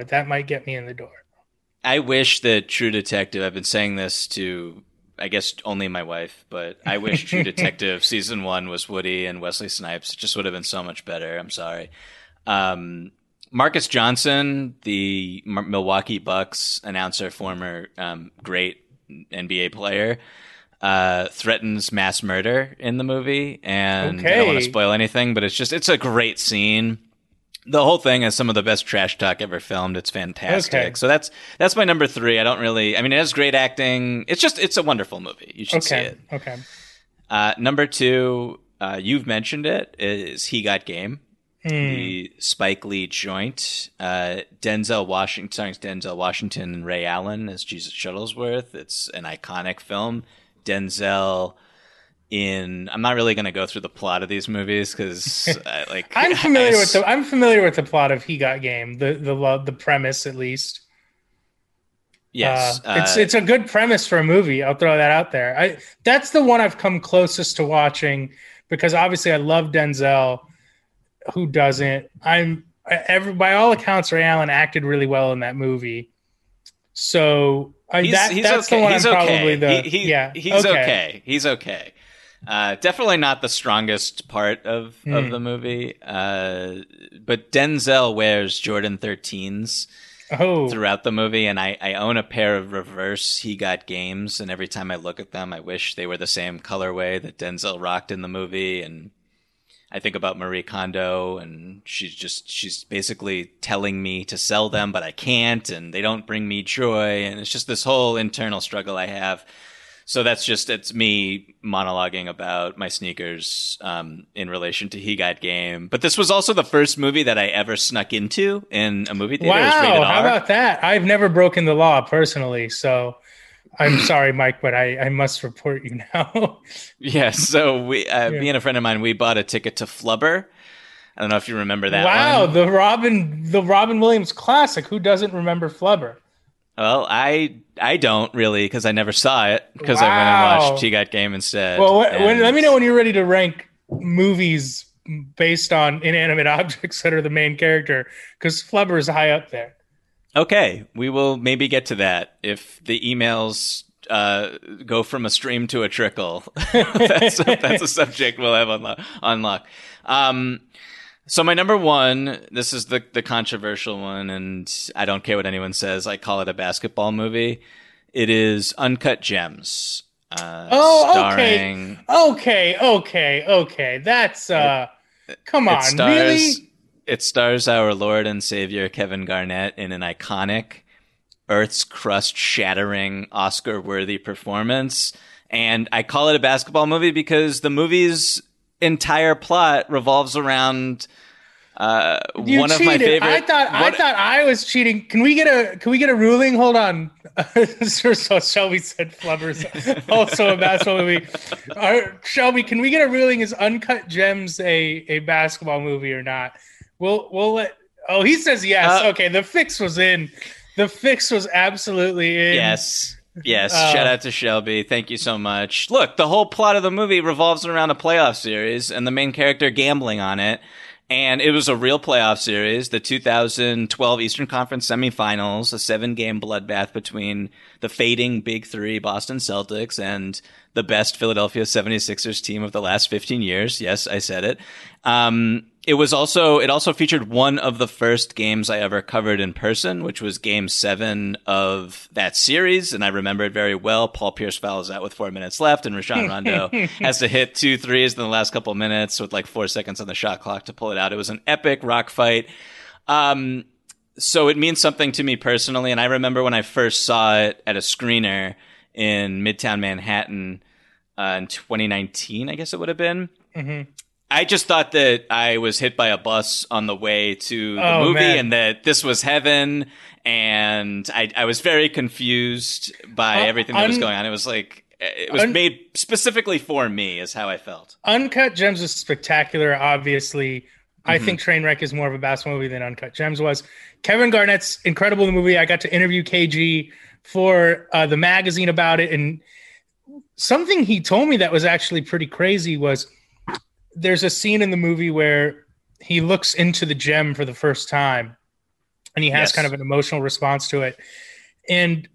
I wish that True Detective, I've been saying this to, I guess, only my wife, but I wish True Detective season 1 was Woody and Wesley Snipes. It just would have been so much better. I'm sorry. Marcus Johnson, the Milwaukee Bucks announcer, former great NBA player, threatens mass murder in the movie. And I don't want to spoil anything, but it's a great scene. The whole thing is some of the best trash talk ever filmed. It's fantastic. Okay. So that's my number 3. I mean, it has great acting. It's a wonderful movie. You should see it. Okay. Number 2, you've mentioned it, is He Got Game. The Spike Lee joint. Denzel Washington and Ray Allen as Jesus Shuttlesworth. It's an iconic film. Denzel I'm not really going to go through the plot of these movies because I'm familiar with the plot of He Got Game, the premise at least. Yes, it's a good premise for a movie. I'll throw that out there. That's the one I've come closest to watching because obviously I love Denzel. Who doesn't? By all accounts, Ray Allen acted really well in that movie. So that's okay. The one he's I'm okay. probably the he's okay. He's okay. Definitely not the strongest part of the movie. But Denzel wears Jordan 13s throughout the movie, and I own a pair of reverse He Got Games, and every time I look at them, I wish they were the same colorway that Denzel rocked in the movie. And I think about Marie Kondo, and she's basically telling me to sell them, but I can't, and they don't bring me joy, and it's just this whole internal struggle I have. So it's me monologuing about my sneakers in relation to He Got Game. But this was also the first movie that I ever snuck into in a movie theater. Wow, it was rated R. How about that? I've never broken the law personally, so I'm sorry, Mike, but I must report you now. Yeah, so me and a friend of mine, we bought a ticket to Flubber. I don't know if you remember that one. Wow, the Robin Williams classic. Who doesn't remember Flubber? Well, I don't really because I never saw it because I went and watched He Got Game instead. Well, let me know when you're ready to rank movies based on inanimate objects that are the main character because Flubber is high up there. Okay, we will maybe get to that if the emails go from a stream to a trickle. that's a subject we'll have on lock. So my number 1, this is the controversial one, and I don't care what anyone says. I call it a basketball movie. It is Uncut Gems. Starring... Okay. That's come on, really? It stars our Lord and Savior Kevin Garnett in an iconic, Earth's crust shattering, Oscar-worthy performance. And I call it a basketball movie because the movie's entire plot revolves around You one cheated. of my favorite. I thought I was cheating. Can we get a ruling? Hold on. So Shelby said Flubbers, also a basketball movie. Shelby, can we get a ruling? Is Uncut Gems a basketball movie or not? We'll let. Oh, he says yes. Okay, the fix was in. The fix was absolutely in. Yes. Shout out to Shelby. Thank you so much. Look, the whole plot of the movie revolves around a playoff series and the main character gambling on it. And it was a real playoff series, the 2012 Eastern Conference semifinals, a 7-game bloodbath between the fading Big Three Boston Celtics and the best Philadelphia 76ers team of the last 15 years. Yes, I said it. It also featured one of the first games I ever covered in person, which was Game 7 of that series, and I remember it very well. Paul Pierce fouls out with 4 minutes left, and Rajon Rondo has to hit 2 threes in the last couple of minutes with like 4 seconds on the shot clock to pull it out. It was an epic rock fight. So it means something to me personally, and I remember when I first saw it at a screener in Midtown Manhattan in 2019, I guess it would have been. Mm-hmm. I just thought that I was hit by a bus on the way to the movie, man, and that this was heaven. And I was very confused by everything that was going on. It was like, it was made specifically for me is how I felt. Uncut Gems is spectacular. Obviously, I think Trainwreck is more of a basketball movie than Uncut Gems was. Kevin Garnett's incredible in the movie. I got to interview KG for the magazine about it. And something he told me that was actually pretty crazy was, there's a scene in the movie where he looks into the gem for the first time and he has kind of an emotional response to it. And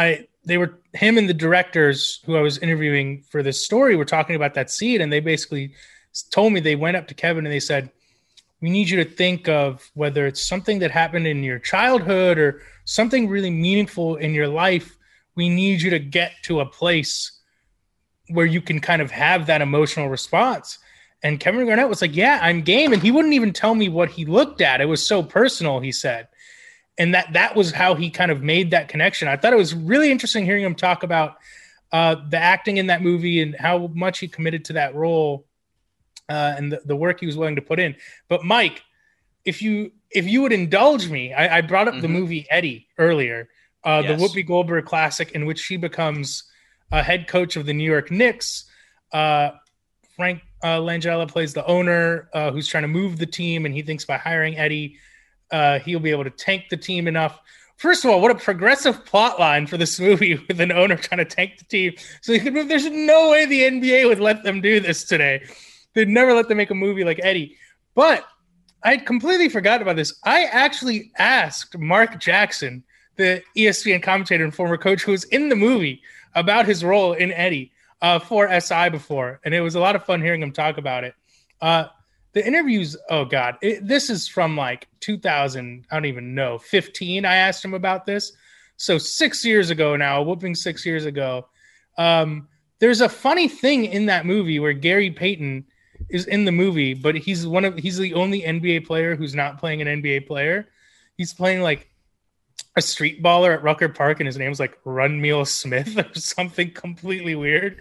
him and the directors who I was interviewing for this story were talking about that scene. And they basically told me they went up to Kevin and they said, we need you to think of whether it's something that happened in your childhood or something really meaningful in your life. We need you to get to a place where you can kind of have that emotional response. And Kevin Garnett was like, yeah, I'm game. And he wouldn't even tell me what he looked at. It was so personal, he said. And that was how he kind of made that connection. I thought it was really interesting hearing him talk about the acting in that movie and how much he committed to that role and the work he was willing to put in. But Mike, if you would indulge me, I brought up the movie Eddie earlier, the Whoopi Goldberg classic in which she becomes a head coach of the New York Knicks. Frank Langella plays the owner who's trying to move the team, and he thinks by hiring Eddie, he'll be able to tank the team enough. First of all, what a progressive plot line for this movie with an owner trying to tank the team so he could move. There's no way the NBA would let them do this today. They'd never let them make a movie like Eddie. But I'd completely forgotten about this. I actually asked Mark Jackson, the ESPN commentator and former coach who was in the movie, about his role in Eddie for SI before. And it was a lot of fun hearing him talk about it. The interviews, oh God, this is from like 2000, I don't even know, 15. I asked him about this. So 6 years ago now, a whooping 6 years ago. There's a funny thing in that movie where Gary Payton is in the movie, but he's the only NBA player who's not playing an NBA player. He's playing like a street baller at Rucker Park, and his name's like Runmeal Smith or something completely weird.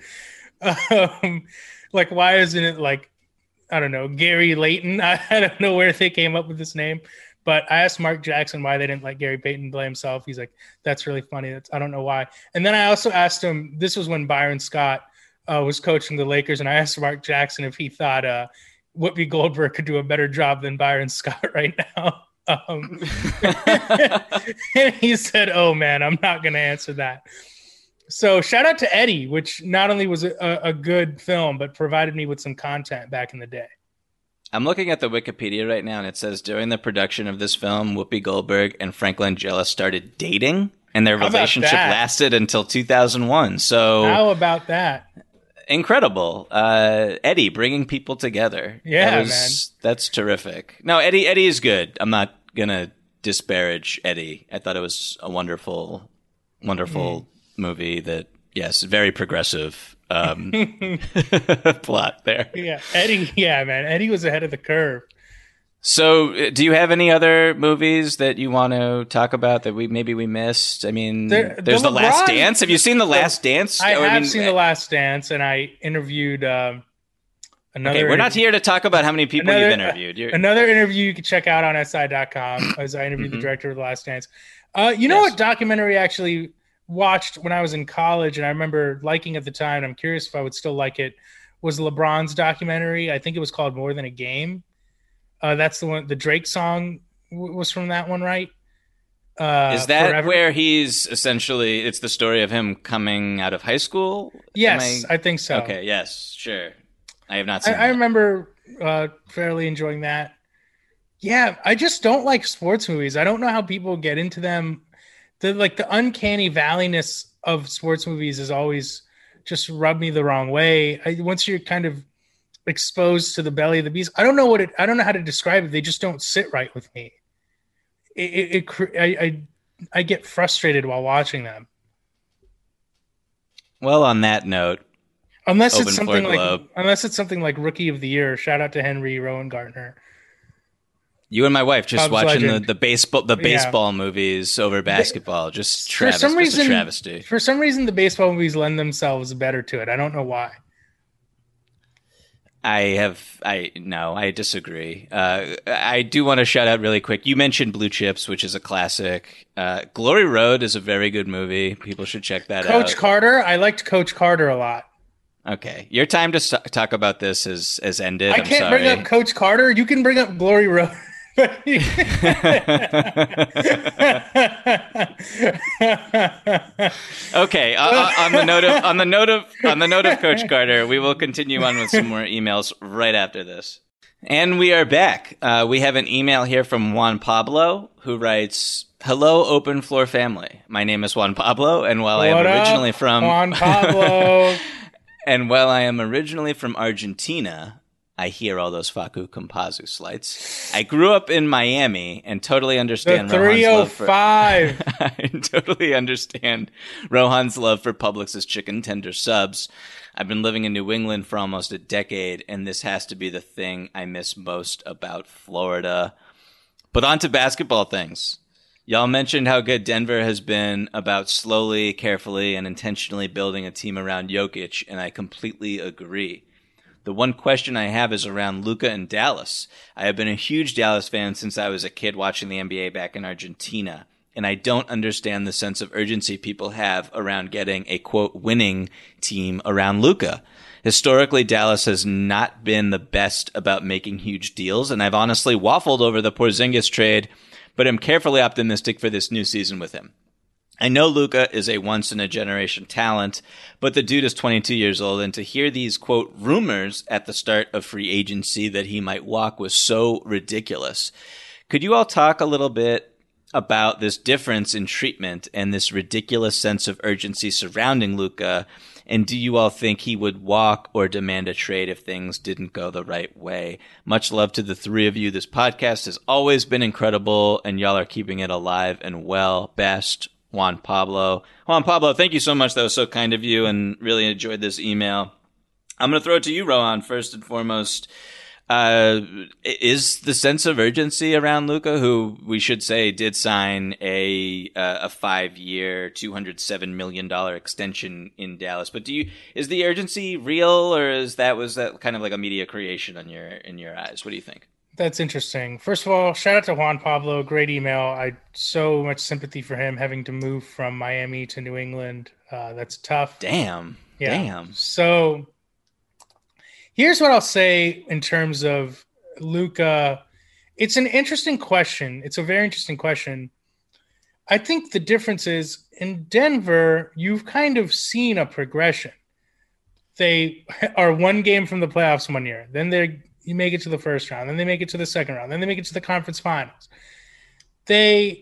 Like, why isn't it like, I don't know, Gary Layton? I don't know where they came up with this name, but I asked Mark Jackson why they didn't let Gary Payton play himself. He's like, that's really funny. I don't know why. And then I also asked him, this was when Byron Scott was coaching the Lakers, and I asked Mark Jackson if he thought Whoopi Goldberg could do a better job than Byron Scott right now. And he said, oh man, I'm not going to answer that. So shout out to Eddie, which not only was a good film, but provided me with some content back in the day. I'm looking at the Wikipedia right now, and it says during the production of this film, Whoopi Goldberg and Frank Langella started dating, and their relationship lasted until 2001. So how about that? Incredible. Eddie bringing people together. Yeah, man. That's terrific. No, Eddie is good. I'm not going to disparage Eddie. I thought it was a wonderful movie that, yes, very progressive plot there. Yeah, Eddie. Yeah, man. Eddie was ahead of the curve. So, do you have any other movies that you want to talk about that we missed? I mean, there's The Last Dance. Have you seen The Last Dance? I have seen The Last Dance, and I interviewed Another we're not here to talk about how many people you've interviewed. Another interview you can check out on SI.com as I interviewed the director of The Last Dance. You know what documentary I actually watched when I was in college, and I remember liking at the time, and I'm curious if I would still like it, was LeBron's documentary. I think it was called More Than a Game. That's the one. The Drake song was from that one, right? Is that Forever? Where he's essentially, it's the story of him coming out of high school? Yes, I think so. Okay, yes, sure. I have not seen I remember fairly enjoying that. Yeah, I just don't like sports movies. I don't know how people get into them. The uncanny valleyness of sports movies has always just rubbed me the wrong way. Once you're kind of exposed to the belly of the beast, I don't know how to describe it. They just don't sit right with me. I get frustrated while watching them. Well, on that note, unless it's something like Rookie of the Year. Shout out to Henry Rowan Gardner. You and my wife just Cubs watching the baseball movies over basketball. Just a travesty. For some reason, the baseball movies lend themselves better to it. I don't know why. I disagree. I do want to shout out really quick. You mentioned Blue Chips, which is a classic. Glory Road is a very good movie. People should check that out. Coach Carter. I liked Coach Carter a lot. Okay. Your time to talk about this has ended. I can't bring up Coach Carter. You can bring up Glory Road. Okay. On the note of Coach Carter, we will continue on with some more emails right after this. And we are back. We have an email here from Juan Pablo, who writes, "Hello, Open Floor family. My name is Juan Pablo, and while I am originally from Juan Pablo, and while I am originally from Argentina." I hear all those Facu Campazzo slights. I grew up in Miami and totally understand the 305. I totally understand Rohan's love for Publix's chicken tender subs. I've been living in New England for almost a decade, and this has to be the thing I miss most about Florida. But on to basketball things. Y'all mentioned how good Denver has been about slowly, carefully, and intentionally building a team around Jokic, and I completely agree. The one question I have is around Luka and Dallas. I have been a huge Dallas fan since I was a kid watching the NBA back in Argentina, and I don't understand the sense of urgency people have around getting a, quote, winning team around Luka. Historically, Dallas has not been the best about making huge deals, and I've honestly waffled over the Porzingis trade, but I'm carefully optimistic for this new season with him. I know Luka is a once-in-a-generation talent, but the dude is 22 years old, and to hear these, quote, rumors at the start of free agency that he might walk was so ridiculous. Could you all talk a little bit about this difference in treatment and this ridiculous sense of urgency surrounding Luka, and do you all think he would walk or demand a trade if things didn't go the right way? Much love to the three of you. This podcast has always been incredible, and y'all are keeping it alive and well. Best, Juan Pablo. Juan Pablo, thank you so much. That was so kind of you, and really enjoyed this email. I'm going to throw it to you, Rohan, first and foremost. Is the sense of urgency around Luka, who we should say did sign a 5-year, $207 million extension in Dallas, but is the urgency real, or was that kind of like a media creation in your eyes? What do you think? That's interesting. First of all, shout out to Juan Pablo. Great email. I so much sympathy for him having to move from Miami to New England. That's tough. Damn. So here's what I'll say in terms of Luka. It's an interesting question. It's a very interesting question. I think the difference is in Denver, you've kind of seen a progression. They are one game from the playoffs one year. Then you make it to the first round. Then they make it to the second round. Then they make it to the conference finals. They're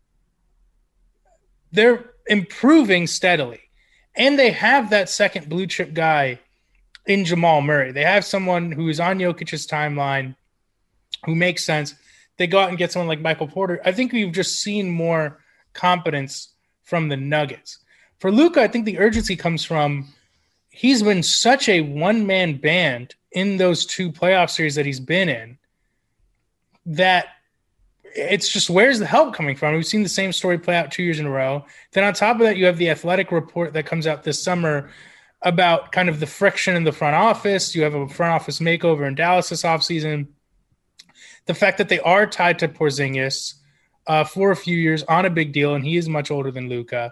improving steadily. And they have that second blue chip guy in Jamal Murray. They have someone who is on Jokic's timeline who makes sense. They go out and get someone like Michael Porter. I think we've just seen more competence from the Nuggets. For Luka, I think the urgency comes from he's been such a one-man band in those two playoff series that he's been in that it's just, where's the help coming from? We've seen the same story play out 2 years in a row. Then on top of that, you have the Athletic report that comes out this summer about kind of the friction in the front office. You have a front office makeover in Dallas this offseason. The fact that they are tied to Porzingis for a few years on a big deal, and he is much older than Luka.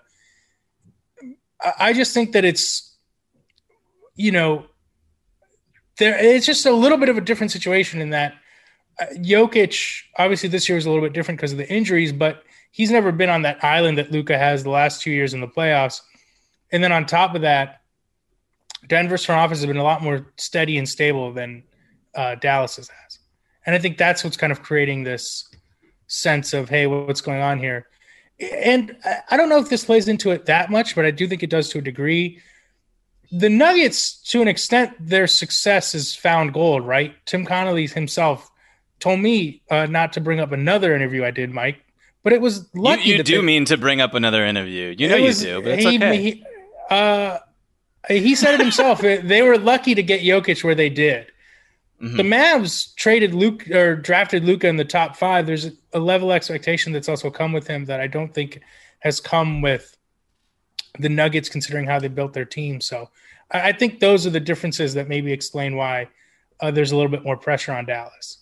I just think that it's just a little bit of a different situation in that Jokic, obviously this year was a little bit different because of the injuries, but he's never been on that island that Luka has the last 2 years in the playoffs. And then on top of that, Denver's front office has been a lot more steady and stable than Dallas's has. And I think that's what's kind of creating this sense of, hey, what's going on here? And I don't know if this plays into it that much, but I do think it does to a degree. The Nuggets, to an extent, their success is found gold, right? Tim Connolly himself told me not to bring up another interview I did, Mike, but it was lucky. You do mean to bring up another interview. You know you do, but it's okay. He said it himself. They were lucky to get Jokic where they did. Mm-hmm. The Mavs drafted Luka in the top 5. There's a level of expectation that's also come with him that I don't think has come with the Nuggets, considering how they built their team. So I think those are the differences that maybe explain why there's a little bit more pressure on Dallas.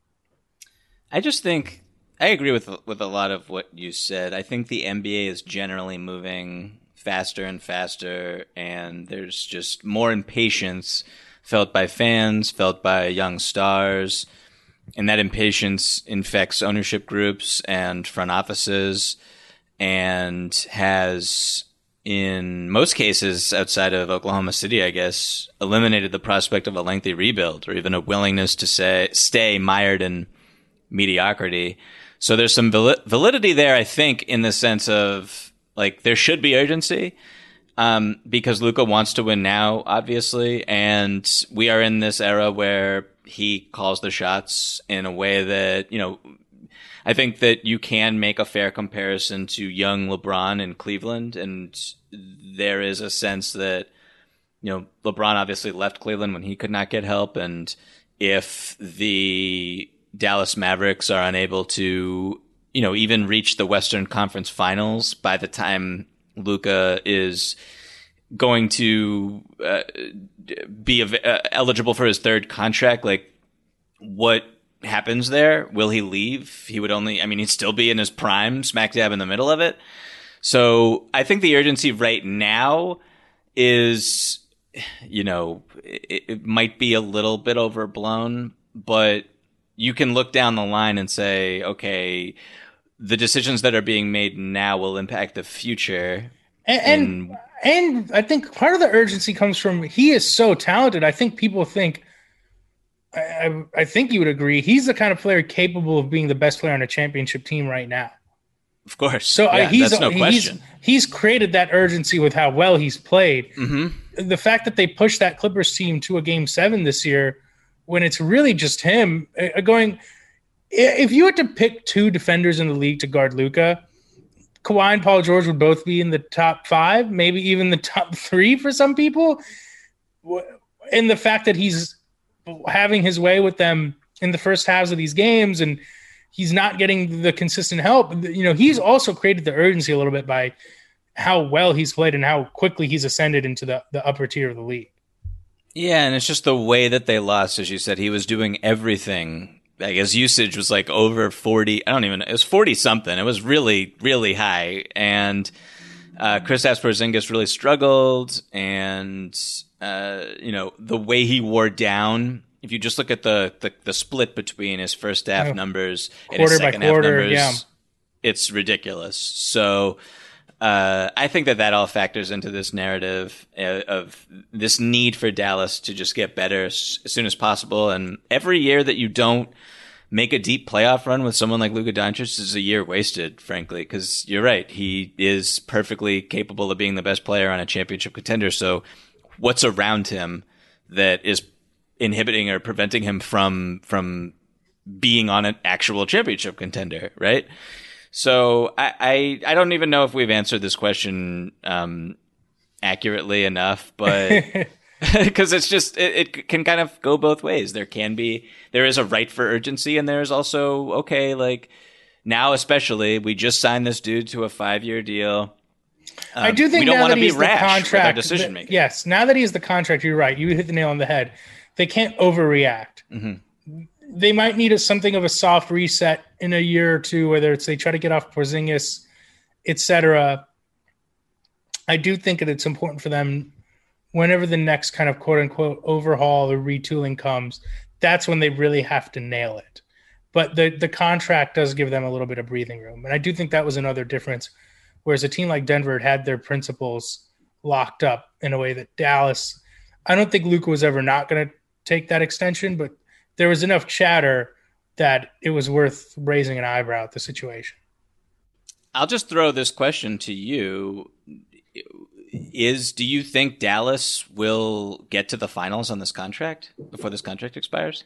I just think I agree with a lot of what you said. I think the NBA is generally moving faster and faster, and there's just more impatience felt by fans, felt by young stars, and that impatience infects ownership groups and front offices and has, in most cases outside of Oklahoma City, I guess, eliminated the prospect of a lengthy rebuild or even a willingness to stay mired in mediocrity. So there's some validity there, I think, in the sense of, like, there should be urgency because Luka wants to win now, obviously, and we are in this era where he calls the shots in a way that, I think that you can make a fair comparison to young LeBron in Cleveland, and there is a sense that, LeBron obviously left Cleveland when he could not get help, and if the Dallas Mavericks are unable to, even reach the Western Conference Finals by the time Luka is going to be eligible for his third contract, like, what happens there? Will he leave? He would he'd still be in his prime, smack dab in the middle of it. So I think the urgency right now is, it might be a little bit overblown, but you can look down the line and say, okay, the decisions that are being made now will impact the future. And I think part of the urgency comes from, he is so talented. I think people think, I think you would agree, he's the kind of player capable of being the best player on a championship team right now. Of course. So yeah, that's no question. He's created that urgency with how well he's played. Mm-hmm. The fact that they pushed that Clippers team to a Game 7 this year, when it's really just him going, if you had to pick 2 defenders in the league to guard Luka, Kawhi and Paul George would both be in the top 5, maybe even the top 3 for some people. And the fact that he's having his way with them in the first halves of these games and he's not getting the consistent help, he's also created the urgency a little bit by how well he's played and how quickly he's ascended into the upper tier of the league. Yeah, and it's just the way that they lost, as you said. He was doing everything. Like, his usage was like over 40. I don't even know. It was 40-something. It was really, really high. And Kristaps Porzingis really struggled. And, the way he wore down, if you just look at the split between his first half numbers and his second half numbers, it's ridiculous. So I think that all factors into this narrative of this need for Dallas to just get better as soon as possible. And every year that you don't make a deep playoff run with someone like Luka Doncic is a year wasted, frankly, because you're right. He is perfectly capable of being the best player on a championship contender. So what's around him that is inhibiting or preventing him from being on an actual championship contender, right? So I don't even know if we've answered this question accurately enough, but because it's just it can kind of go both ways. There is a right for urgency, and there's also, okay, like, now especially we just signed this dude to a 5-year deal. I do think we don't now want that to he be is the rash contract, with our decision making. Yes, now that he is the contract, you're right. You hit the nail on the head. They can't overreact. Mm-hmm. They might need something of a soft reset in a year or two, whether it's they try to get off Porzingis, etc. I do think that it's important for them whenever the next kind of quote unquote overhaul or retooling comes. That's when they really have to nail it. But the contract does give them a little bit of breathing room. And I do think that was another difference. Whereas a team like Denver had their principles locked up in a way that Dallas, I don't think Luka was ever not going to take that extension, but there was enough chatter that it was worth raising an eyebrow at the situation. I'll just throw this question to you. Do you think Dallas will get to the finals on this contract before this contract expires?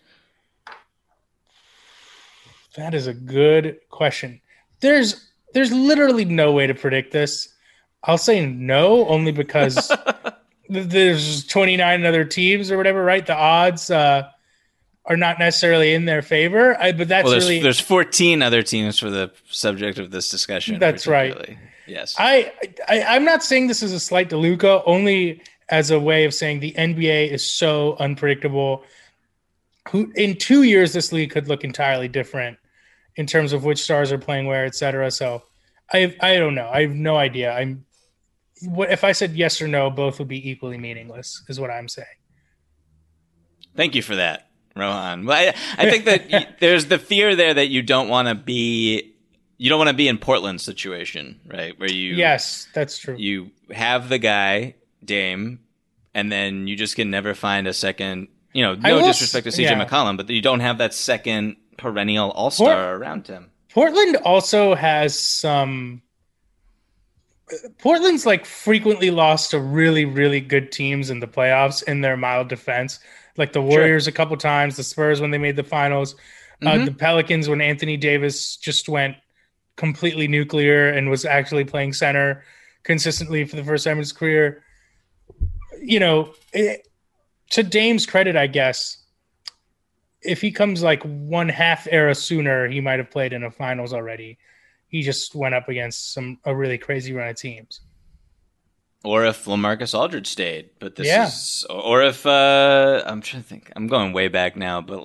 That is a good question. There's literally no way to predict this. I'll say no, only because there's 29 other teams or whatever, right? The odds are not necessarily in their favor. But that's there's 14 other teams for the subject of this discussion. That's right. Yes. I'm not saying this is a slight to Luka, only as a way of saying the NBA is so unpredictable. In 2 years, this league could look entirely different in terms of which stars are playing where, et cetera. So I don't know. I have no idea. If I said yes or no, both would be equally meaningless, is what I'm saying. Thank you for that, Rohan. Well, I think that there's the fear there that you don't want to be in Portland's situation, right? Where yes, that's true. You have the guy, Dame, and then you just can never find a second, no disrespect to CJ McCollum, but you don't have that second perennial all-star around him. Portland also has some. Portland's frequently lost to really, really good teams in the playoffs in their mild defense, like the Warriors a couple times, the Spurs when they made the finals, the Pelicans when Anthony Davis just went completely nuclear and was actually playing center consistently for the first time in his career. To Dame's credit, I guess, if he comes one half era sooner, he might have played in a finals already. He just went up against a really crazy run of teams. Or if LaMarcus Aldridge stayed, but or if I'm trying to think, I'm going way back now, but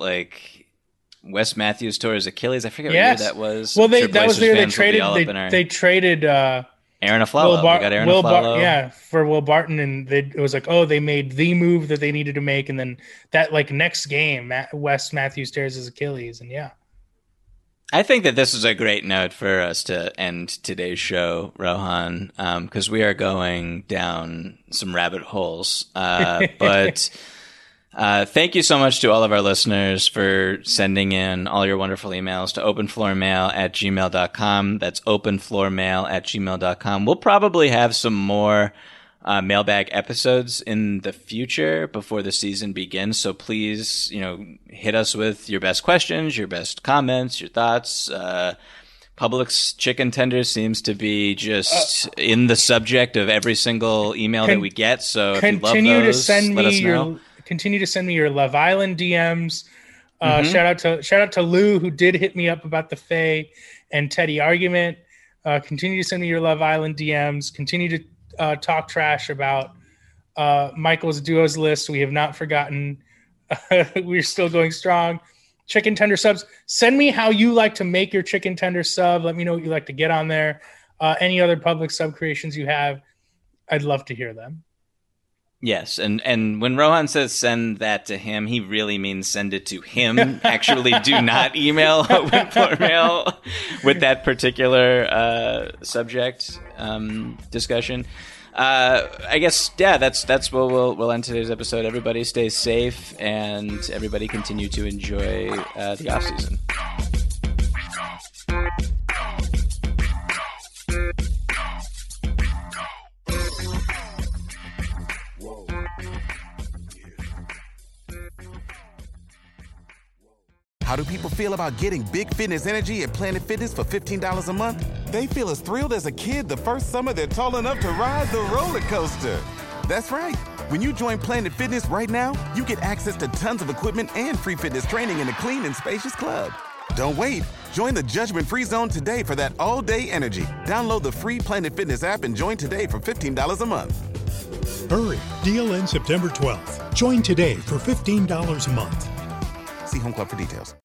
Wes Matthews tore his Achilles. I forget what year that was. Well, that was the year they traded Aaron Aflalo. They got Aaron Aflalo. For Will Barton, and it was they made the move that they needed to make, and then that next game, Wes Matthews tears his Achilles, and I think that this is a great note for us to end today's show, Rohan, because we are going down some rabbit holes. But thank you so much to all of our listeners for sending in all your wonderful emails to openfloormail@gmail.com. That's openfloormail@gmail.com. We'll probably have some more mailbag episodes in the future before the season begins. So please, hit us with your best questions, your best comments, your thoughts. Publix chicken tenders seems to be just in the subject of every single email that we get. So if you love those, let us know. Continue to send me your Love Island DMs. Shout out to Lou, who did hit me up about the Faye and Teddy argument. Continue to send me your Love Island DMs. Continue to talk trash about Michael's duos list. We have not forgotten. We're still going strong. Chicken tender subs. Send me how you like to make your chicken tender sub. Let me know what you like to get on there. Any other public sub creations you have, I'd love to hear them. Yes, and when Rohan says send that to him, he really means send it to him. Actually, do not email openfloormail with that particular subject discussion. I guess, that's where we'll end today's episode. Everybody stay safe, and everybody continue to enjoy the offseason. How do people feel about getting big fitness energy at Planet Fitness for $15 a month? They feel as thrilled as a kid the first summer they're tall enough to ride the roller coaster. That's right. When you join Planet Fitness right now, you get access to tons of equipment and free fitness training in a clean and spacious club. Don't wait. Join the judgment-free zone today for that all-day energy. Download the free Planet Fitness app and join today for $15 a month. Hurry! Deal ends September 12th. Join today for $15 a month. See Home Club for details.